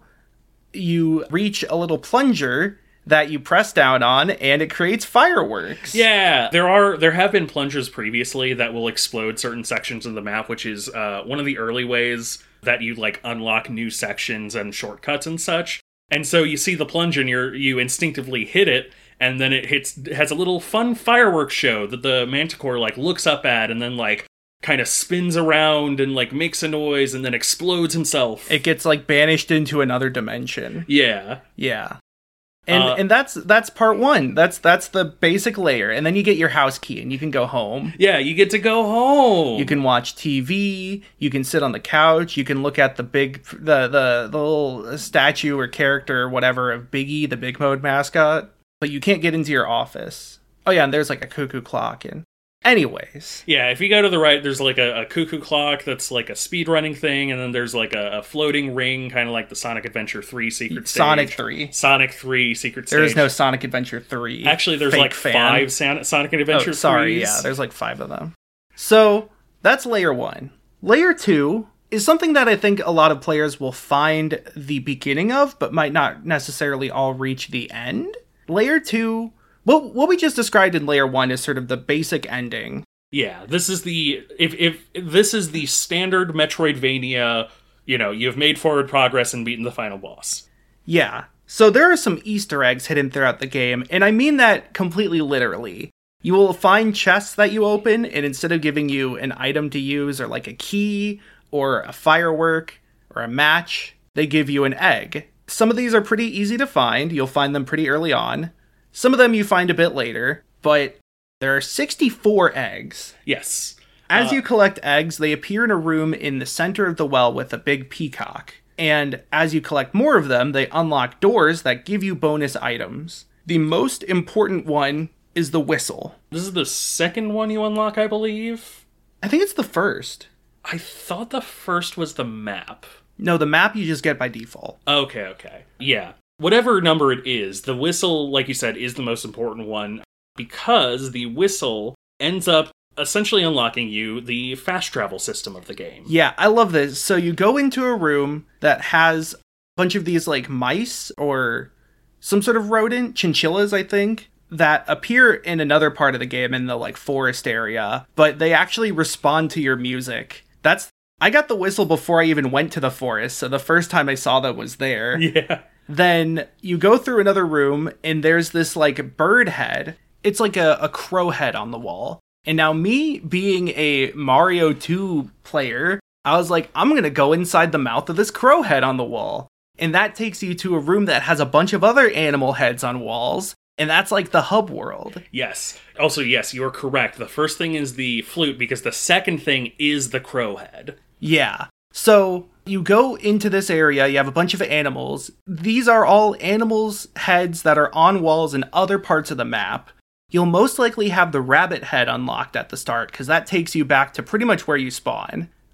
you reach a little plunger that you press down on, and it creates fireworks. Yeah, there are there have been plungers previously that will explode certain sections of the map, which is uh, one of the early ways that you like unlock new sections and shortcuts and such. And so you see the plunger and you you instinctively hit it, and then it hits it has a little fun fireworks show that the Manticore like looks up at, and then like kind of spins around and like makes a noise and then explodes himself. It gets, like, banished into another dimension. yeah. Yeah. And Uh, and that's that's part one. That's that's the basic layer. And then you get your house key and you can go home. Yeah, you get to go home. You can watch T V, you can sit on the couch, you can look at the big the the, the little statue or character or whatever of Biggie, the Big Mode mascot, but you can't get into your office. Oh yeah, and there's like a cuckoo clock and anyways. Yeah, if you go to the right, there's like a, a cuckoo clock that's like a speedrunning thing, and then there's like a, a floating ring, kind of like the Sonic Adventure three secret stage. Sonic three. Sonic three secret stage. There is no Sonic Adventure three. Actually, there's Fake like fan. five Son- Sonic Adventure Oh, sorry, threes. yeah, there's like five of them. So that's layer one. Layer two is something that I think a lot of players will find the beginning of, but might not necessarily all reach the end. Layer two, what what we just described in layer one is sort of the basic ending. Yeah, this is the if if this is the standard Metroidvania. You know, you've made forward progress and beaten the final boss. Yeah. So there are some Easter eggs hidden throughout the game, and I mean that completely literally. You will find chests that you open, and instead of giving you an item to use or like a key or a firework or a match, they give you an egg. Some of these are pretty easy to find. You'll find them pretty early on. Some of them you find a bit later, but there are sixty-four eggs. Yes. As Uh, you collect eggs, they appear in a room in the center of the well with a big peacock. And as you collect more of them, they unlock doors that give you bonus items. The most important one is the whistle. This is the second one you unlock, I believe. I think it's the first. I thought the first was the map. No, the map you just get by default. Okay, okay. Yeah. Whatever number it is, the whistle, like you said, is the most important one because the whistle ends up essentially unlocking you the fast travel system of the game. Yeah, I love this. So you go into a room that has a bunch of these like mice or some sort of rodent, chinchillas, I think, that appear in another part of the game in the like forest area, but they actually respond to your music. That's I got the whistle before I even went to the forest, so the first time I saw that was there. Yeah. Then you go through another room and there's this like bird head. It's like a, a crow head on the wall. And now me being a Mario two player, I was like, I'm going to go inside the mouth of this crow head on the wall. And that takes you to a room that has a bunch of other animal heads on walls. And that's like the hub world. Yes. Also, yes, you're correct. The first thing is the flute because the second thing is the crow head. Yeah. So you go into this area, you have a bunch of animals. These are all animals' heads that are on walls in other parts of the map. You'll most likely have the rabbit head unlocked at the start, because that takes you back to pretty much where you spawn.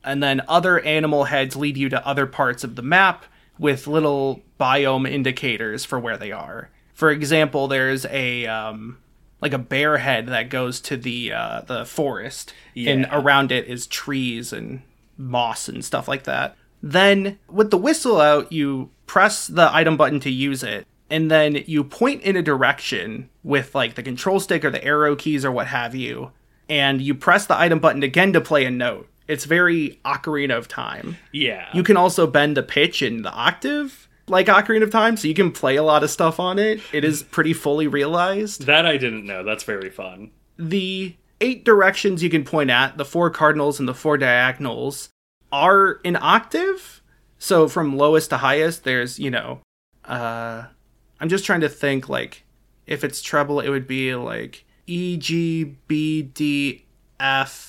And then other animal heads lead you to other parts of the map with little biome indicators for where they are. For example, there's a um, like a bear head that goes to the uh, the forest, Yeah. and around it is trees and moss and stuff like that. Then with the whistle out, you press the item button to use it, and then you point in a direction with like the control stick or the arrow keys or what have you, and you press the item button again to play a note. It's very Ocarina of Time. Yeah. You can also bend the pitch and the octave like Ocarina of Time, so you can play a lot of stuff on it. It is pretty fully realized. That I didn't know. That's very fun. The eight directions you can point at, the four cardinals and the four diagonals, are in octave. So from lowest to highest, there's, you know, uh, I'm just trying to think, like, if it's treble, it would be like E, G, B, D, F,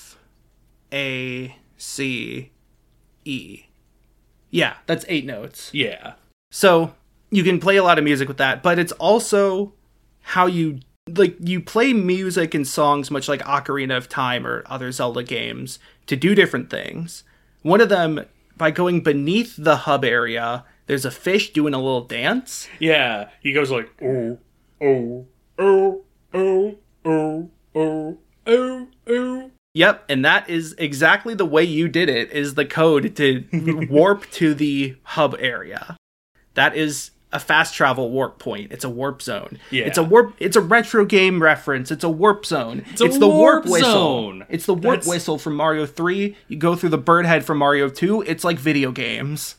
A, C, E. Yeah, that's eight notes. Yeah. So you can play a lot of music with that, but it's also how you, like, you play music and songs much like Ocarina of Time or other Zelda games to do different things. One of them, by going beneath the hub area, there's a fish doing a little dance. Yeah. He goes like, oh, oh, oh, oh, oh, oh, oh, oh. Yep, and that is exactly the way you did it, is the code to warp to the hub area. That is a fast travel warp point. It's a warp zone. Yeah. It's a warp it's a retro game reference. It's a warp zone. It's a the warp whistle. zone. It's the warp That's- whistle from Mario three. You go through the bird head from Mario two. It's like video games.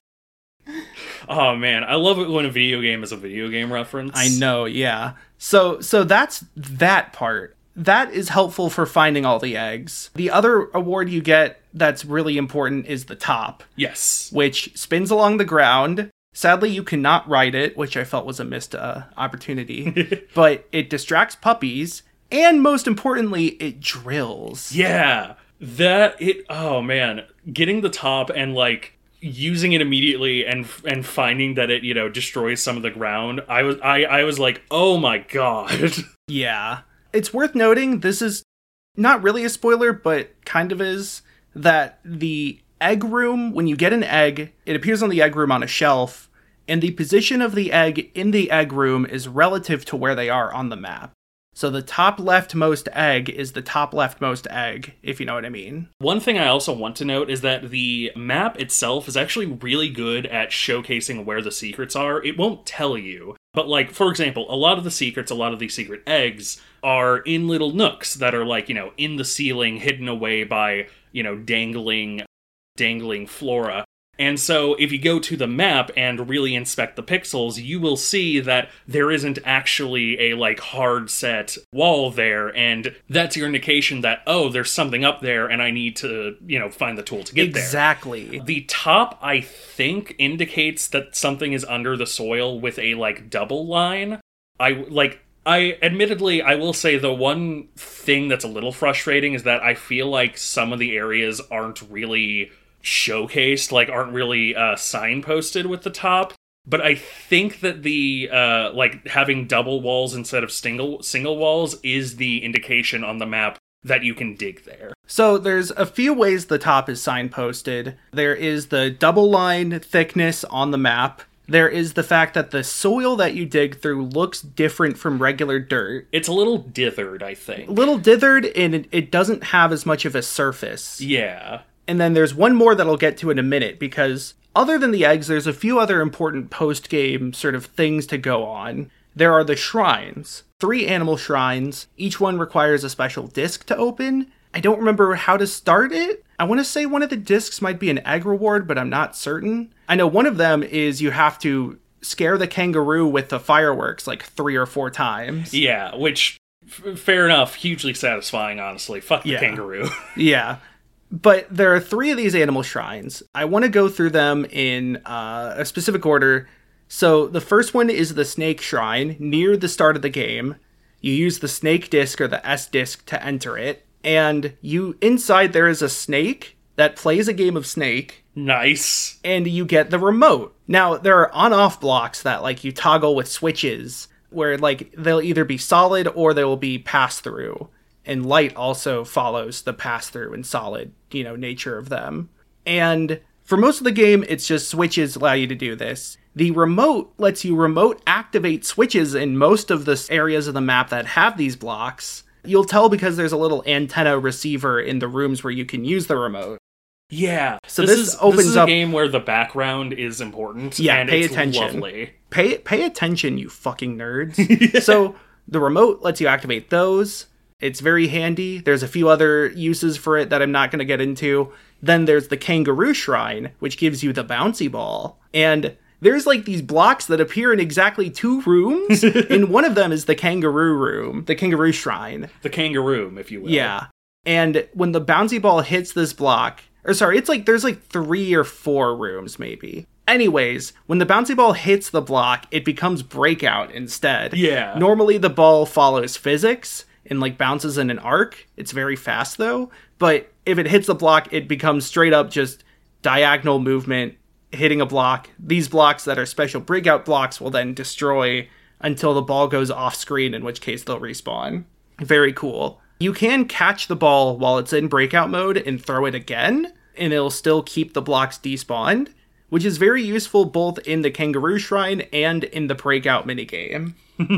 Oh man, I love it when a video game is a video game reference. I know, yeah. So so that's that part. That is helpful for finding all the eggs. The other award you get that's really important is the top, Yes. which spins along the ground. Sadly, you cannot ride it, which I felt was a missed uh, opportunity. But it distracts puppies, and most importantly, it drills. Yeah. That it oh man, getting the top and like using it immediately and and finding that it, you know, destroys some of the ground. I was I I was like, "Oh my god." Yeah. It's worth noting, this is not really a spoiler, but kind of is, that the egg room, when you get an egg, it appears on the egg room on a shelf, and the position of the egg in the egg room is relative to where they are on the map. So the top leftmost egg is the top leftmost egg, if you know what I mean. One thing I also want to note is that the map itself is actually really good at showcasing where the secrets are. It won't tell you. But, like, for example, a lot of the secrets, a lot of these secret eggs are in little nooks that are, like, you know, in the ceiling, hidden away by, you know, dangling, dangling flora. And so if you go to the map and really inspect the pixels, you will see that there isn't actually a, like, hard set wall there, and that's your indication that, oh, there's something up there, and I need to, you know, find the tool to get there. Exactly. The top, I think, indicates that something is under the soil with a, like, double line. I, like... I, admittedly, I will say the one thing that's a little frustrating is that I feel like some of the areas aren't really showcased, like aren't really uh, signposted with the top. But I think that the, uh, like, having double walls instead of single, single walls is the indication on the map that you can dig there. So there's a few ways the top is signposted. There is the double line thickness on the map. There is the fact that the soil that you dig through looks different from regular dirt. It's a little dithered, I think. A little dithered, and it, it doesn't have as much of a surface. Yeah. And then there's one more that I'll get to in a minute, because other than the eggs, there's a few other important post-game sort of things to go on. There are the shrines. Three animal shrines. Each one requires a special disc to open. I don't remember how to start it. I want to say one of the discs might be an egg reward, but I'm not certain. I know one of them is you have to scare the kangaroo with the fireworks like three or four times. Yeah, which, f- fair enough, hugely satisfying, honestly. Fuck the Yeah. kangaroo. Yeah. But there are three of these animal shrines. I want to go through them in uh, a specific order. So the first one is the snake shrine near the start of the game. You use the snake disc or the S disc to enter it. And you inside there is a snake that plays a game of Snake. Nice. And you get the remote. Now, there are on-off blocks that, like, you toggle with switches, where, like, they'll either be solid or they will be pass-through. And light also follows the pass-through and solid, you know, nature of them. And for most of the game, it's just switches allow you to do this. The remote lets you remote activate switches in most of the areas of the map that have these blocks. You'll tell because there's a little antenna receiver in the rooms where you can use the remote. Yeah. So this, this is, opens this is a up- game where the background is important. Yeah, and pay it's attention. Lovely. Pay pay attention, you fucking nerds. So the remote lets you activate those. It's very handy. There's a few other uses for it that I'm not going to get into. Then there's the Kangaroo Shrine, which gives you the bouncy ball. And there's like these blocks that appear in exactly two rooms. And one of them is the Kangaroo Room, the Kangaroo Shrine. The kangaroo, if you will. Yeah. And when the bouncy ball hits this block, or sorry, it's like there's like three or four rooms maybe. Anyways, when the bouncy ball hits the block, it becomes breakout instead. Yeah. Normally the ball follows physics and like bounces in an arc. It's very fast though. But if it hits the block, it becomes straight up just diagonal movement, hitting a block. These blocks that are special breakout blocks will then destroy until the ball goes off screen, in which case they'll respawn. Very cool. You can catch the ball while it's in breakout mode and throw it again, and it'll still keep the blocks despawned, which is very useful both in the Kangaroo Shrine and in the breakout minigame.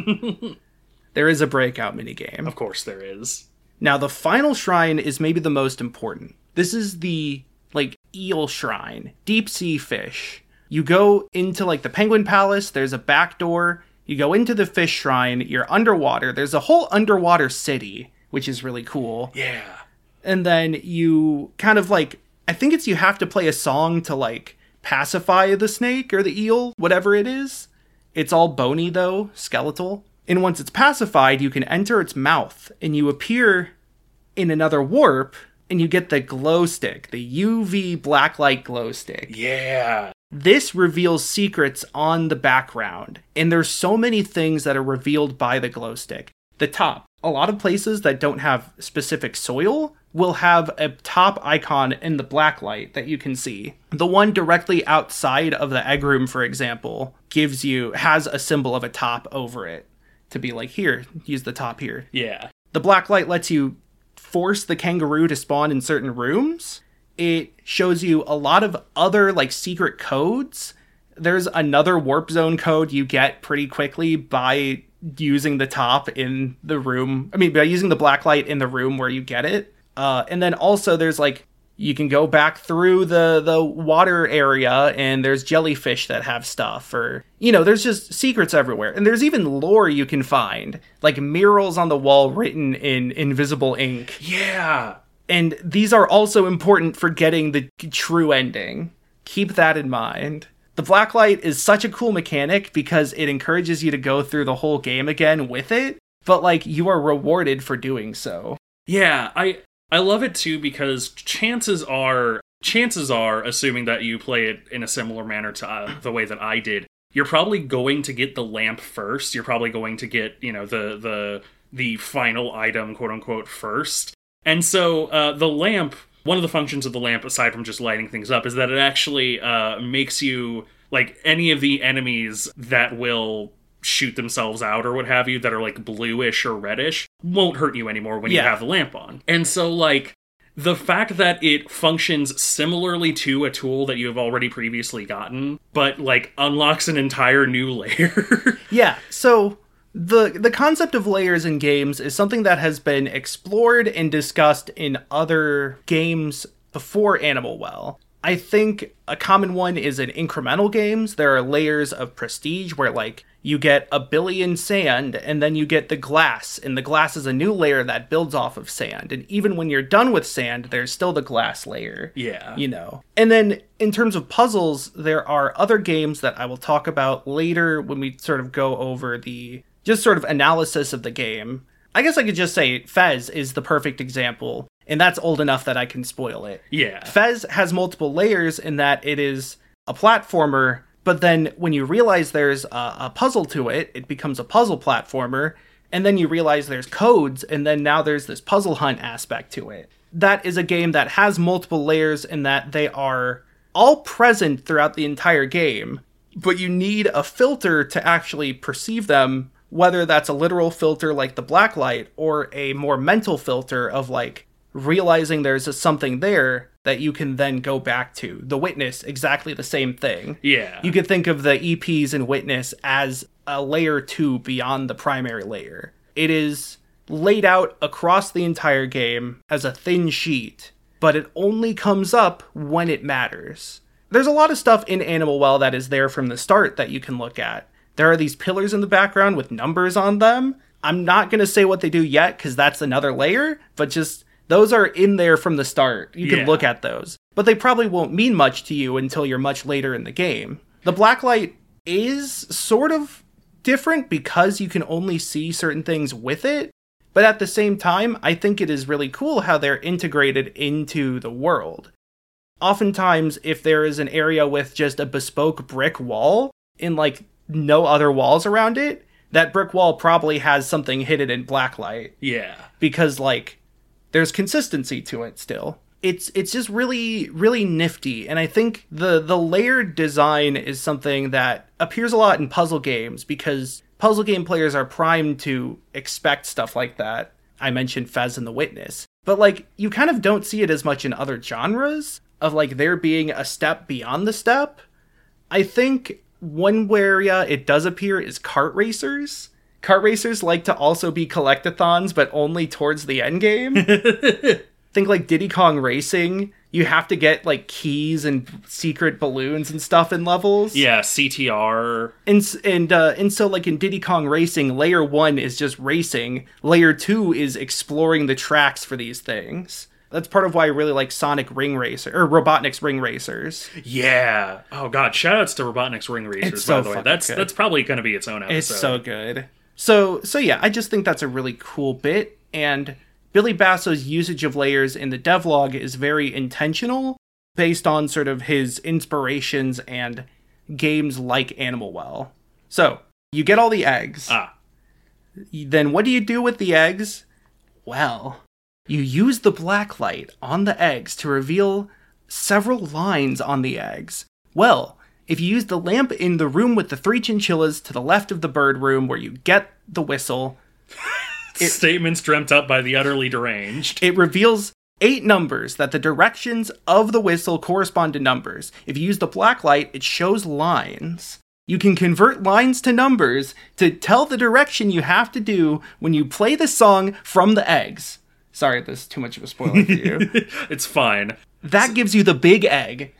There is a breakout minigame. Of course there is. Now, the final shrine is maybe the most important. This is the, like, eel shrine. Deep sea fish. You go into, like, the Penguin Palace. There's a back door. You go into the fish shrine. You're underwater. There's a whole underwater city, which is really cool. Yeah. And then you kind of, like, I think it's you have to play a song to, like, pacify the snake or the eel, whatever it is. It's all bony, though, skeletal. And once it's pacified, you can enter its mouth, and you appear in another warp, and you get the glow stick, the U V blacklight glow stick. Yeah. This reveals secrets on the background, and there's so many things that are revealed by the glow stick. The top. A lot of places that don't have specific soil will have a top icon in the blacklight that you can see. The one directly outside of the egg room, for example, gives you, has a symbol of a top over it. To be like, here, use the top here. Yeah. The black light lets you force the kangaroo to spawn in certain rooms. It shows you a lot of other, like, secret codes. There's another warp zone code you get pretty quickly by using the top in the room. I mean, by using the black light in the room where you get it. Uh, and then also there's, like, you can go back through the, the water area and there's jellyfish that have stuff, or, you know, there's just secrets everywhere. And there's even lore you can find, like murals on the wall written in invisible ink. Yeah. And these are also important for getting the true ending. Keep that in mind. The blacklight is such a cool mechanic because it encourages you to go through the whole game again with it, but like you are rewarded for doing so. Yeah, I I love it too because chances are, chances are, assuming that you play it in a similar manner to uh, the way that I did, you're probably going to get the lamp first. You're probably going to get, you know, the the the final item, quote unquote, first. And so uh, the lamp, one of the functions of the lamp, aside from just lighting things up, is that it actually uh, makes you, like, any of the enemies that will shoot themselves out or what have you that are like bluish or reddish won't hurt you anymore when yeah. you have the lamp on. And so like the fact that it functions similarly to a tool that you have already previously gotten, but like unlocks an entire new layer. Yeah, so the the concept of layers in games is something that has been explored and discussed in other games before Animal Well. I think a common one is in incremental games. There are layers of prestige where, like, you get a billion sand, and then you get the glass, and the glass is a new layer that builds off of sand. And even when you're done with sand, there's still the glass layer. Yeah. You know. And then, in terms of puzzles, there are other games that I will talk about later when we sort of go over the, just sort of analysis of the game. I guess I could just say Fez is the perfect example. And that's old enough that I can spoil it. Yeah. Fez has multiple layers in that it is a platformer, but then when you realize there's a, a puzzle to it, it becomes a puzzle platformer, and then you realize there's codes, and then now there's this puzzle hunt aspect to it. That is a game that has multiple layers in that they are all present throughout the entire game, but you need a filter to actually perceive them, whether that's a literal filter like the blacklight or a more mental filter of like, realizing there's a something there that you can then go back to. The Witness, exactly the same thing. Yeah. You could think of the E Ps in Witness as a layer two beyond the primary layer. It is laid out across the entire game as a thin sheet, but it only comes up when it matters. There's a lot of stuff in Animal Well that is there from the start that you can look at. There are these pillars in the background with numbers on them. I'm not going to say what they do yet because that's another layer, but just those are in there from the start. You can Yeah. look at those, but they probably won't mean much to you until you're much later in the game. The blacklight is sort of different because you can only see certain things with it, but at the same time, I think it is really cool how they're integrated into the world. Oftentimes, if there is an area with just a bespoke brick wall and like no other walls around it, that brick wall probably has something hidden in blacklight Yeah. because like there's consistency to it still. It's it's just really really nifty, and I think the the layered design is something that appears a lot in puzzle games because puzzle game players are primed to expect stuff like that. I mentioned Fez and the Witness, but like you kind of don't see it as much in other genres of like there being a step beyond the step. I think one area it does appear is kart racers. Kart racers like to also be collectathons, but only towards the end game. Think like Diddy Kong Racing. You have to get like keys and secret balloons and stuff in levels. Yeah, C T R. And and uh, and so like in Diddy Kong Racing, layer one is just racing. Layer two is exploring the tracks for these things. That's part of why I really like Sonic Ring Racer or Robotnik's Ring Racers. Yeah. Oh god, shoutouts to Robotnik's Ring Racers, It's by so the way. fucking That's good. that's probably gonna be its own episode. It's so good. So so yeah, I just think that's a really cool bit, and Billy Basso's usage of layers in the devlog is very intentional, based on sort of his inspirations and games like Animal Well. So, you get all the eggs. Ah. Then what do you do with the eggs? Well, you use the blacklight on the eggs to reveal several lines on the eggs. Well, if you use the lamp in the room with the three chinchillas to the left of the bird room where you get the whistle, It- Statements dreamt up by the utterly deranged. it reveals eight numbers that the directions of the whistle correspond to numbers. If you use the black light, it shows lines. You can convert lines to numbers to tell the direction you have to do when you play the song from the eggs. Sorry, this is too much of a spoiler for you. It's fine. That gives you the big egg.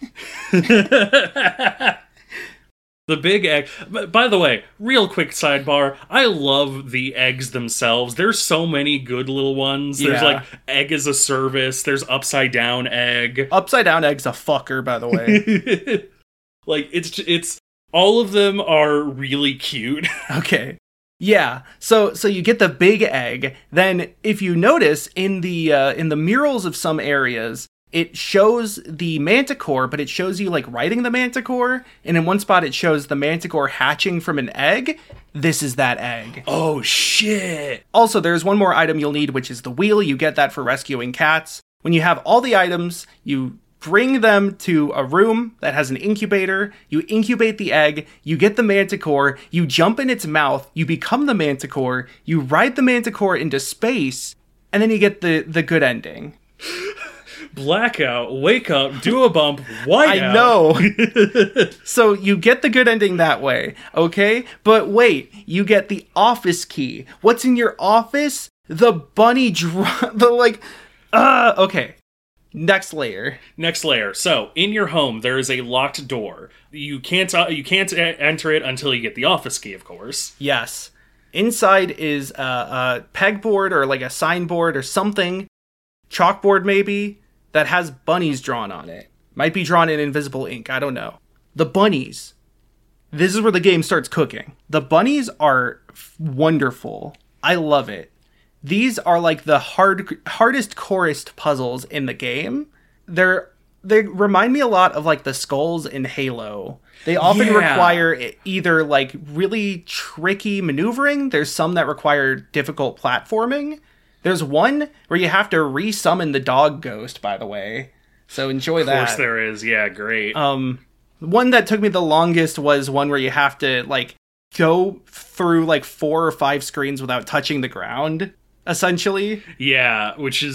The big egg. b- By the way, real quick sidebar. I love the eggs themselves. There's so many good little ones. There's Yeah. like egg as a service. There's upside down egg. Upside down egg's a fucker, by the way. Like it's it's all of them are really cute. Okay. Yeah. So so you get the big egg. Then if you notice in the uh, in the murals of some areas, it shows the manticore, but it shows you like riding the manticore, and in one spot it shows the manticore hatching from an egg. This is that egg. Oh shit. Also, there's one more item you'll need, which is the wheel. You get that for rescuing cats. When you have all the items, you bring them to a room that has an incubator. You incubate the egg. You get the manticore. You jump in its mouth. You become the manticore. You ride the manticore into space, and then you get the, the good ending. Blackout, wake up, do a bump, white I know. So you get the good ending that way, okay? But wait, you get the office key. What's in your office? The bunny dr- the like uh okay. Next layer. Next layer. So, in your home, there is a locked door. You can't uh, you can't a- enter it until you get the office key, of course. Yes. Inside is a, a pegboard or like a signboard or something, chalkboard maybe, that has bunnies drawn on it. Might be drawn in invisible ink, I don't know. The bunnies. This is where the game starts cooking. The bunnies are f- wonderful. I love it. These are like the hard hardest corest puzzles in the game. They're they remind me a lot of like the skulls in Halo. They often Yeah. require e- either like really tricky maneuvering. There's some that require difficult platforming. There's one where you have to resummon the dog ghost, by the way. So enjoy Of course that. there is. Yeah, great. Um, one that took me the longest was one where you have to like go through like four or five screens without touching the ground, essentially. yeah, which is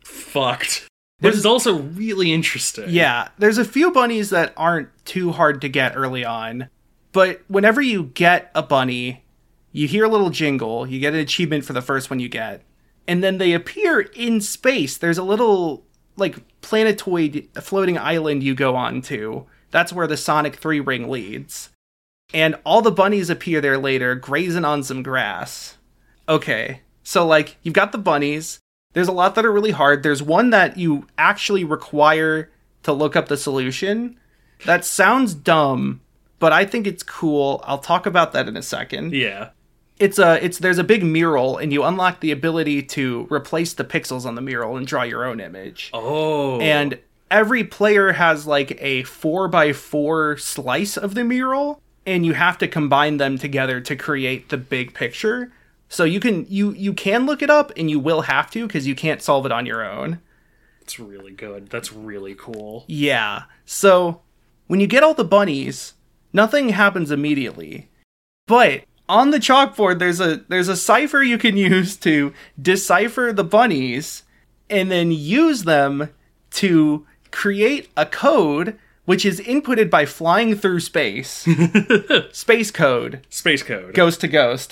fucked. But it's also really interesting. Yeah, there's a few bunnies that aren't too hard to get early on, but whenever you get a bunny, you hear a little jingle, you get an achievement for the first one you get, and then they appear in space. There's a little, like, planetoid floating island you go on to. That's where the Sonic three ring leads. And all the bunnies appear there later, grazing on some grass. Okay, so, like, you've got the bunnies. There's a lot that are really hard. There's one that you actually require to look up the solution. That sounds dumb, but I think it's cool. I'll talk about that in a second. Yeah. It's a it's there's a big mural, and you unlock the ability to replace the pixels on the mural and draw your own image. Oh. And every player has like a four by four slice of the mural, and you have to combine them together to create the big picture. So you can you you can look it up, and you will have to because you can't solve it on your own. It's really good. That's really cool. Yeah. So when you get all the bunnies, nothing happens immediately. But on the chalkboard, there's a there's a cipher you can use to decipher the bunnies, and then use them to create a code which is inputted by flying through space. Space code. Space code. Ghost to ghost.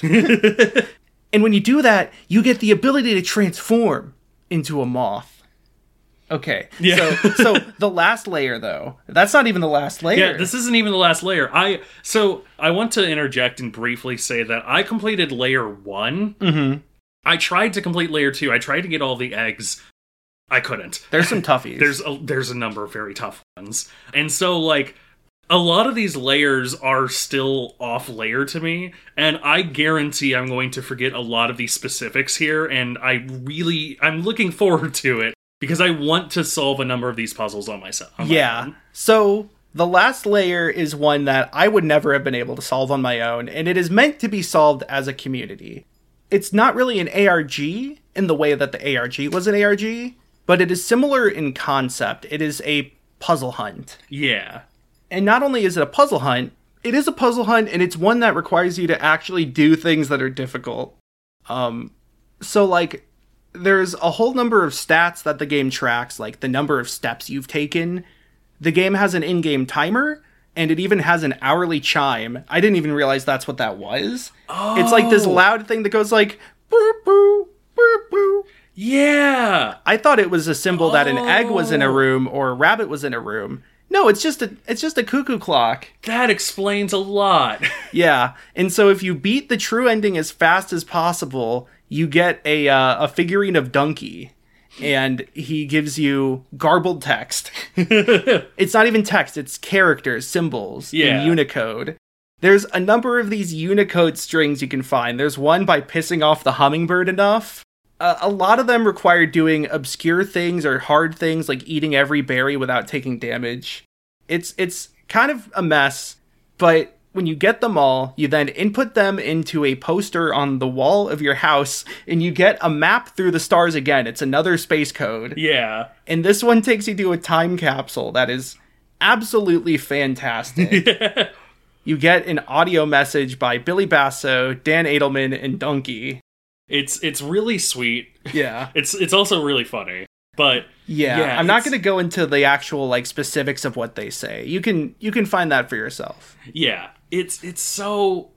And when you do that, you get the ability to transform into a moth. Okay. Yeah. So, so the last layer, though, that's not even the last layer. Yeah, this isn't even the last layer. I so I want to interject and briefly say that I completed layer one. Mm-hmm. I tried to complete layer two. I tried to get all the eggs. I couldn't. There's some toughies. there's a, there's a number of very tough ones, and so like a lot of these layers are still off layer to me, and I guarantee I'm going to forget a lot of these specifics here. And I really I'm looking forward to it. Because I want to solve a number of these puzzles on myself. On yeah. My so the last layer is one that I would never have been able to solve on my own, and it is meant to be solved as a community. It's not really an A R G in the way that the A R G was an A R G, but it is similar in concept. It is a puzzle hunt. yeah. And not only is it a puzzle hunt, it is a puzzle hunt, and it's one that requires you to actually do things that are difficult. Um, so, like, there's a whole number of stats that the game tracks, like the number of steps you've taken. The game has an in-game timer, and it even has an hourly chime. I didn't even realize that's what that was. Oh. It's like this loud thing that goes like, boop, boop, boop, boop. Yeah. I thought it was a symbol that an egg was in a Oh. room or a rabbit was in a room. No, it's just a it's just a cuckoo clock. That explains a lot. Yeah, and so if you beat the true ending as fast as possible, you get a uh, a figurine of Donkey, and he gives you garbled text. It's not even text, it's characters, symbols, Yeah. in Unicode. There's a number of these Unicode strings you can find. There's one by pissing off the hummingbird enough. Uh, a lot of them require doing obscure things or hard things like eating every berry without taking damage. It's it's kind of a mess, but when you get them all, you then input them into a poster on the wall of your house, and you get a map through the stars again. It's another space code. Yeah. And this one takes you to a time capsule that is absolutely fantastic. Yeah. You get an audio message by Billy Basso, Dan Edelman, and Donkey. It's it's really sweet. Yeah. It's it's also really funny. But Yeah, Yeah, I'm not it's- going to go into the actual like specifics of what they say. You can you can find that for yourself. yeah, it's it's so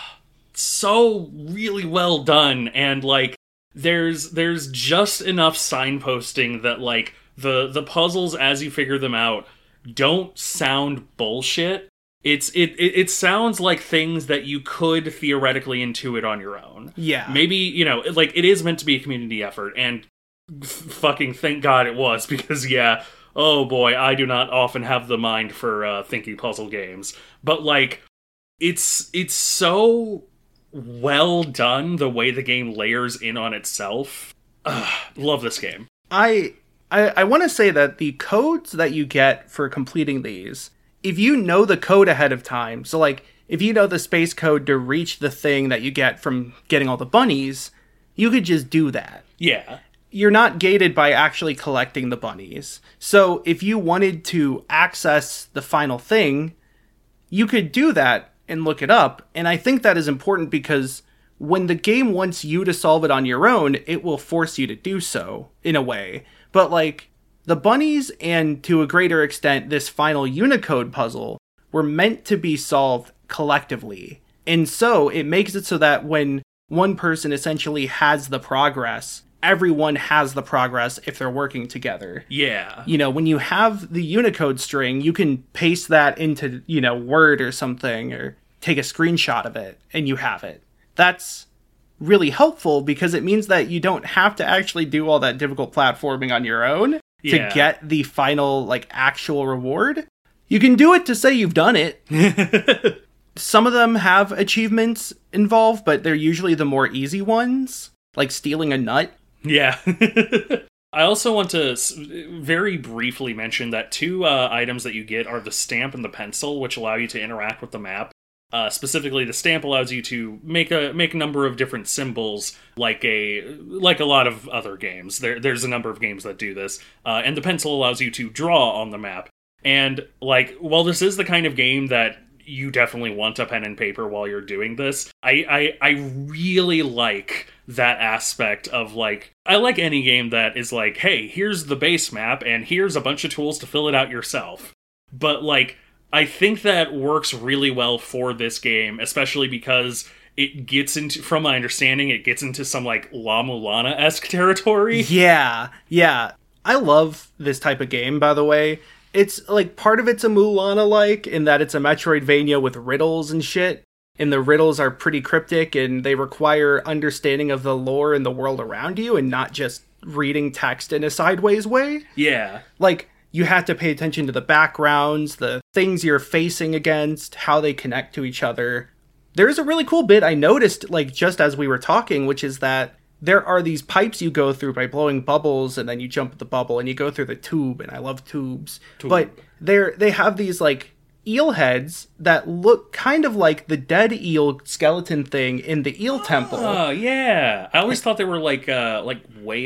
so really well done, and like there's there's just enough signposting that like the the puzzles as you figure them out don't sound bullshit. It's it, it it sounds like things that you could theoretically intuit on your own. Yeah. Maybe, you know, like it is meant to be a community effort, and f- fucking thank God it was, because yeah, oh boy, I do not often have the mind for uh, thinking puzzle games. But like, it's it's so well done the way the game layers in on itself. Ugh, love this game. I I, I want to say that the codes that you get for completing these, if you know the code ahead of time, so like if you know the space code to reach the thing that you get from getting all the bunnies, you could just do that. Yeah. You're not gated by actually collecting the bunnies. So if you wanted to access the final thing, you could do that and look it up. And I think that is important because when the game wants you to solve it on your own, it will force you to do so in a way. But, like, the bunnies and, to a greater extent, this final Unicode puzzle were meant to be solved collectively. And so, it makes it so that when one person essentially has the progress, everyone has the progress if they're working together. Yeah. You know, when you have the Unicode string, you can paste that into, you know, Word or something, or take a screenshot of it, and you have it. That's really helpful because it means that you don't have to actually do all that difficult platforming on your own Yeah. to get the final, like, actual reward. You can do it to say you've done it. Some of them have achievements involved, but they're usually the more easy ones, like stealing a nut. Yeah. I also want to s- very briefly mention that two uh, items that you get are the stamp and the pencil, which allow you to interact with the map. Uh, specifically, the stamp allows you to make a make a number of different symbols, like a like a lot of other games. There, there's a number of games that do this, uh, and the pencil allows you to draw on the map. And like, while this is the kind of game that you definitely want a pen and paper while you're doing this, I, I I really like that aspect of, like, I like any game that is like, hey, here's the base map and here's a bunch of tools to fill it out yourself. But like, I think that works really well for this game, especially because it gets into, from my understanding, it gets into some like La Mulana-esque territory. Yeah, yeah. I love this type of game, by the way. It's, like, part of it's a Mulana-like, in that it's a Metroidvania with riddles and shit. And the riddles are pretty cryptic, and they require understanding of the lore and the world around you, and not just reading text in a sideways way. Yeah. Like, you have to pay attention to the backgrounds, the things you're facing against, how they connect to each other. There's a really cool bit I noticed, like, just as we were talking, which is that there are these pipes you go through by blowing bubbles, and then you jump at the bubble, and you go through the tube, and I love tubes. Tube. But they're, they have these, like, eel heads that look kind of like the dead eel skeleton thing in the eel temple. Oh, yeah. I always thought they were like, uh, like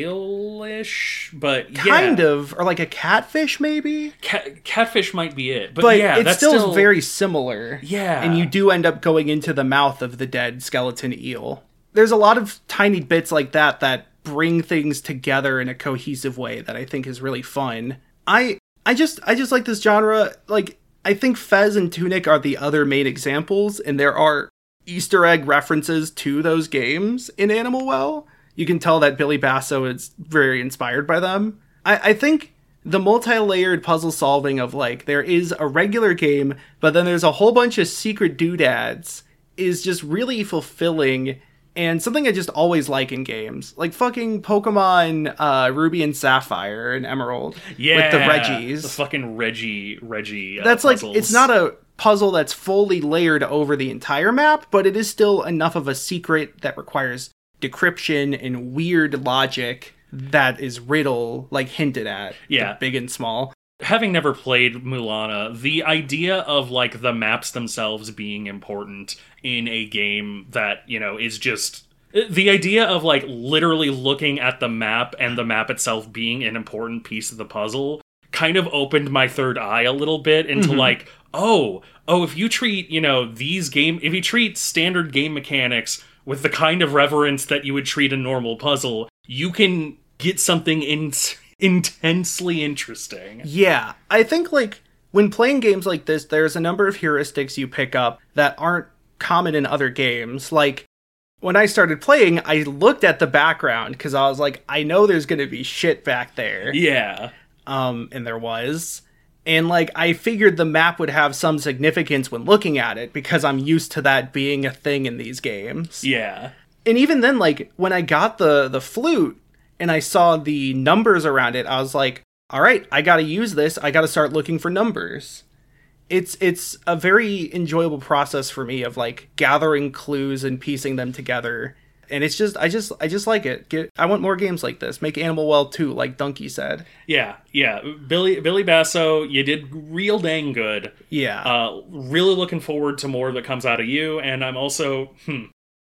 whale-ish, but yeah. Kind of, or like a catfish, maybe? Cat- catfish might be it, but, But yeah, it's that's still, still very similar. Yeah. And you do end up going into the mouth of the dead skeleton eel. There's a lot of tiny bits like that that bring things together in a cohesive way that I think is really fun. I I just I just like this genre. Like, I think Fez and Tunic are the other main examples, and there are Easter egg references to those games in Animal Well. You can tell that Billy Basso is very inspired by them. I, I think the multi-layered puzzle solving of, like, there is a regular game, but then there's a whole bunch of secret doodads is just really fulfilling, and something I just always like in games. Like fucking Pokemon uh, Ruby and Sapphire and Emerald yeah, with the Reggies. The fucking Reggie, Reggie uh, That's puzzles. like, it's not a puzzle that's fully layered over the entire map, but it is still enough of a secret that requires decryption and weird logic that is riddle, like, hinted at. Yeah. Big and small. Having never played Mulana, the idea of, like, the maps themselves being important in a game that, you know, is just... The idea of, like, literally looking at the map and the map itself being an important piece of the puzzle kind of opened my third eye a little bit into, mm-hmm. like, oh, oh, if you treat, you know, these game... If you treat standard game mechanics with the kind of reverence that you would treat a normal puzzle, you can get something in... intensely interesting. Yeah, I think, like, when playing games like this, there's a number of heuristics you pick up that aren't common in other games. Like, when I started playing, I looked at the background because I was like, I know there's going to be shit back there. Yeah. Um, and there was. And, like, I figured the map would have some significance when looking at it because I'm used to that being a thing in these games. Yeah. And even then, like, when I got the, the flute, and I saw the numbers around it, I was like, all right, I gotta use this. I gotta start looking for numbers. It's it's a very enjoyable process for me of, like, gathering clues and piecing them together. And it's just, I just, I just like it. Get, I want more games like this. Make Animal Well two, like Donkey said. Yeah, yeah. Billy Billy Basso, you did real dang good. Yeah. Uh, really looking forward to more that comes out of you. And I'm also, hmm.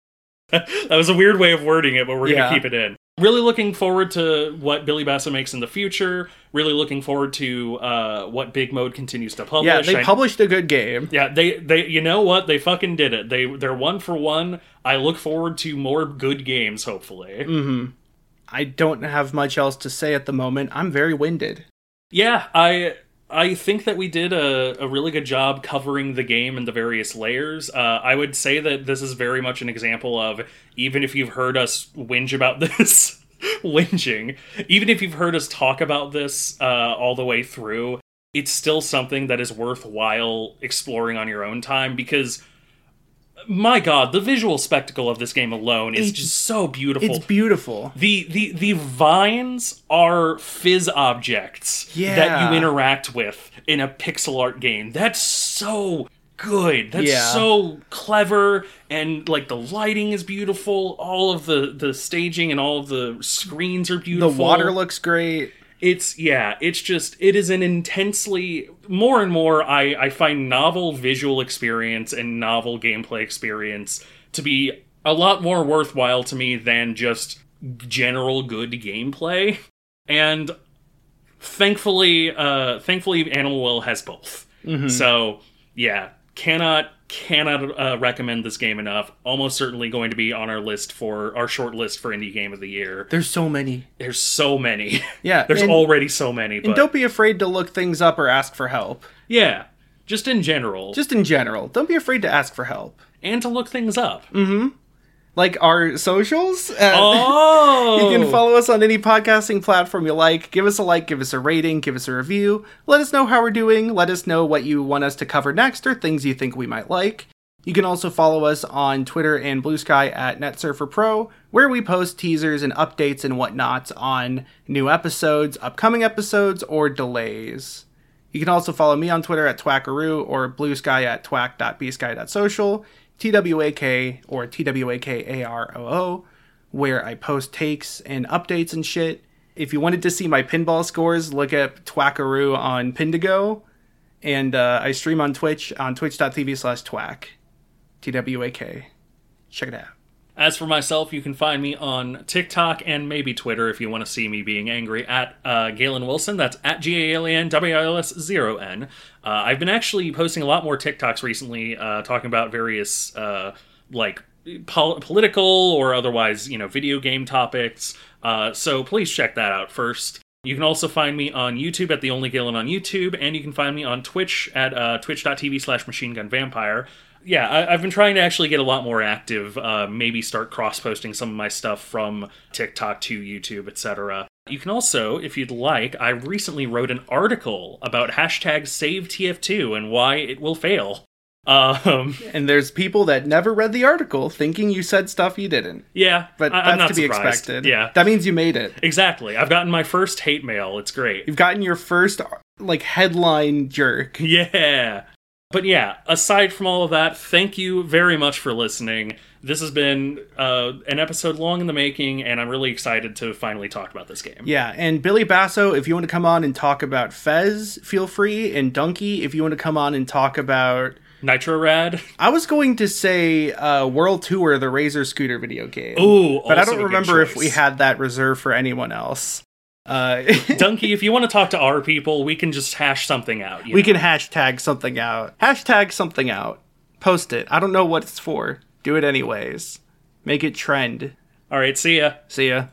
That was a weird way of wording it, but we're yeah. gonna keep it in. Really looking forward to what Billy Basso makes in the future. Really looking forward to uh, what Big Mode continues to publish. Yeah, they I, published a good game. Yeah, they, they, you know what? They fucking did it. They, they're one for one. I look forward to more good games, hopefully. Mm-hmm. I don't have much else to say at the moment. I'm very winded. Yeah, I I think that we did a, a really good job covering the game and the various layers. Uh, I would say that this is very much an example of, even if you've heard us whinge about this, whinging, even if you've heard us talk about this uh, all the way through, it's still something that is worthwhile exploring on your own time, because my god, the visual spectacle of this game alone is It's- just so beautiful. It's beautiful. The, the the vines are fizz objects that Yeah. you interact with in a pixel art game. That's so good. That's Yeah. so clever, and like the lighting is beautiful. All of the the staging and all of the screens are The beautiful. water looks great. It's, yeah, it's just, it is an intensely, more and more, I, I find novel visual experience and novel gameplay experience to be a lot more worthwhile to me than just general good gameplay. And thankfully, uh, thankfully Animal Will has both. Mm-hmm. So, yeah, cannot, cannot uh, recommend this game enough. Almost certainly going to be on our list for, our short list for Indie Game of the Year. There's so many. There's so many. Yeah. There's and, already so many. But and don't be afraid to look things up or ask for help. yeah, just in general. Just in general. Don't be afraid to ask for help. and to look things up. Like our socials. Uh, Oh! You can follow us on any podcasting platform you like. Give us a like, give us a rating, give us a review. Let us know how we're doing. Let us know what you want us to cover next or things you think we might like. You can also follow us on Twitter and Blue Sky at NetSurferPro, where we post teasers and updates and whatnot on new episodes, upcoming episodes, or delays. You can also follow me on Twitter at Twackaroo or Blue Sky at twack dot b sky dot social, T W A K or T W A K A R O O, where I post takes and updates and shit. If you wanted to see my pinball scores, look at Twackaroo on Pindigo. And uh, I stream on Twitch on twitch dot t v slash twack. T W A K. Check it out. As for myself, you can find me on TikTok and maybe Twitter if you want to see me being angry at uh, Galen Wilson. That's at G A L E N W I L S zero N. Uh, I've been actually posting a lot more TikToks recently, uh, talking about various, uh, like, pol- political or otherwise, you know, video game topics. Uh, so please check that out first. You can also find me on YouTube at The Only Galen on YouTube, and you can find me on Twitch at uh, twitch dot t v slash machine gun vampire. Yeah, I, I've been trying to actually get a lot more active, uh, maybe start cross-posting some of my stuff from TikTok to YouTube, et cetera. You can also, if you'd like, I recently wrote an article about hashtag save T F two and why it will fail. Um, And there's people that never read the article thinking you said stuff you didn't. yeah, But I, that's I'm not to be surprised. expected. Yeah, That means you made it. exactly. I've gotten my first hate mail. It's great. You've gotten your first, like, headline jerk. Yeah. But yeah, aside from all of that, thank you very much for listening. This has been uh, an episode long in the making, and I'm really excited to finally talk about this game. Yeah, and Billy Basso, if you want to come on and talk about Fez, feel free. And Donkey, if you want to come on and talk about... Nitro Rad. I was going to say uh, World Tour, the Razor Scooter video game. Ooh, but I also don't a good remember if choice. we had that reserved for anyone else. Uh, Donkey, if you want to talk to our people, we can just hash something out. you we know? can hashtag something out. Hashtag something out. Post it. I don't know what it's for. Do it anyways. Make it trend. All right, see ya. See ya.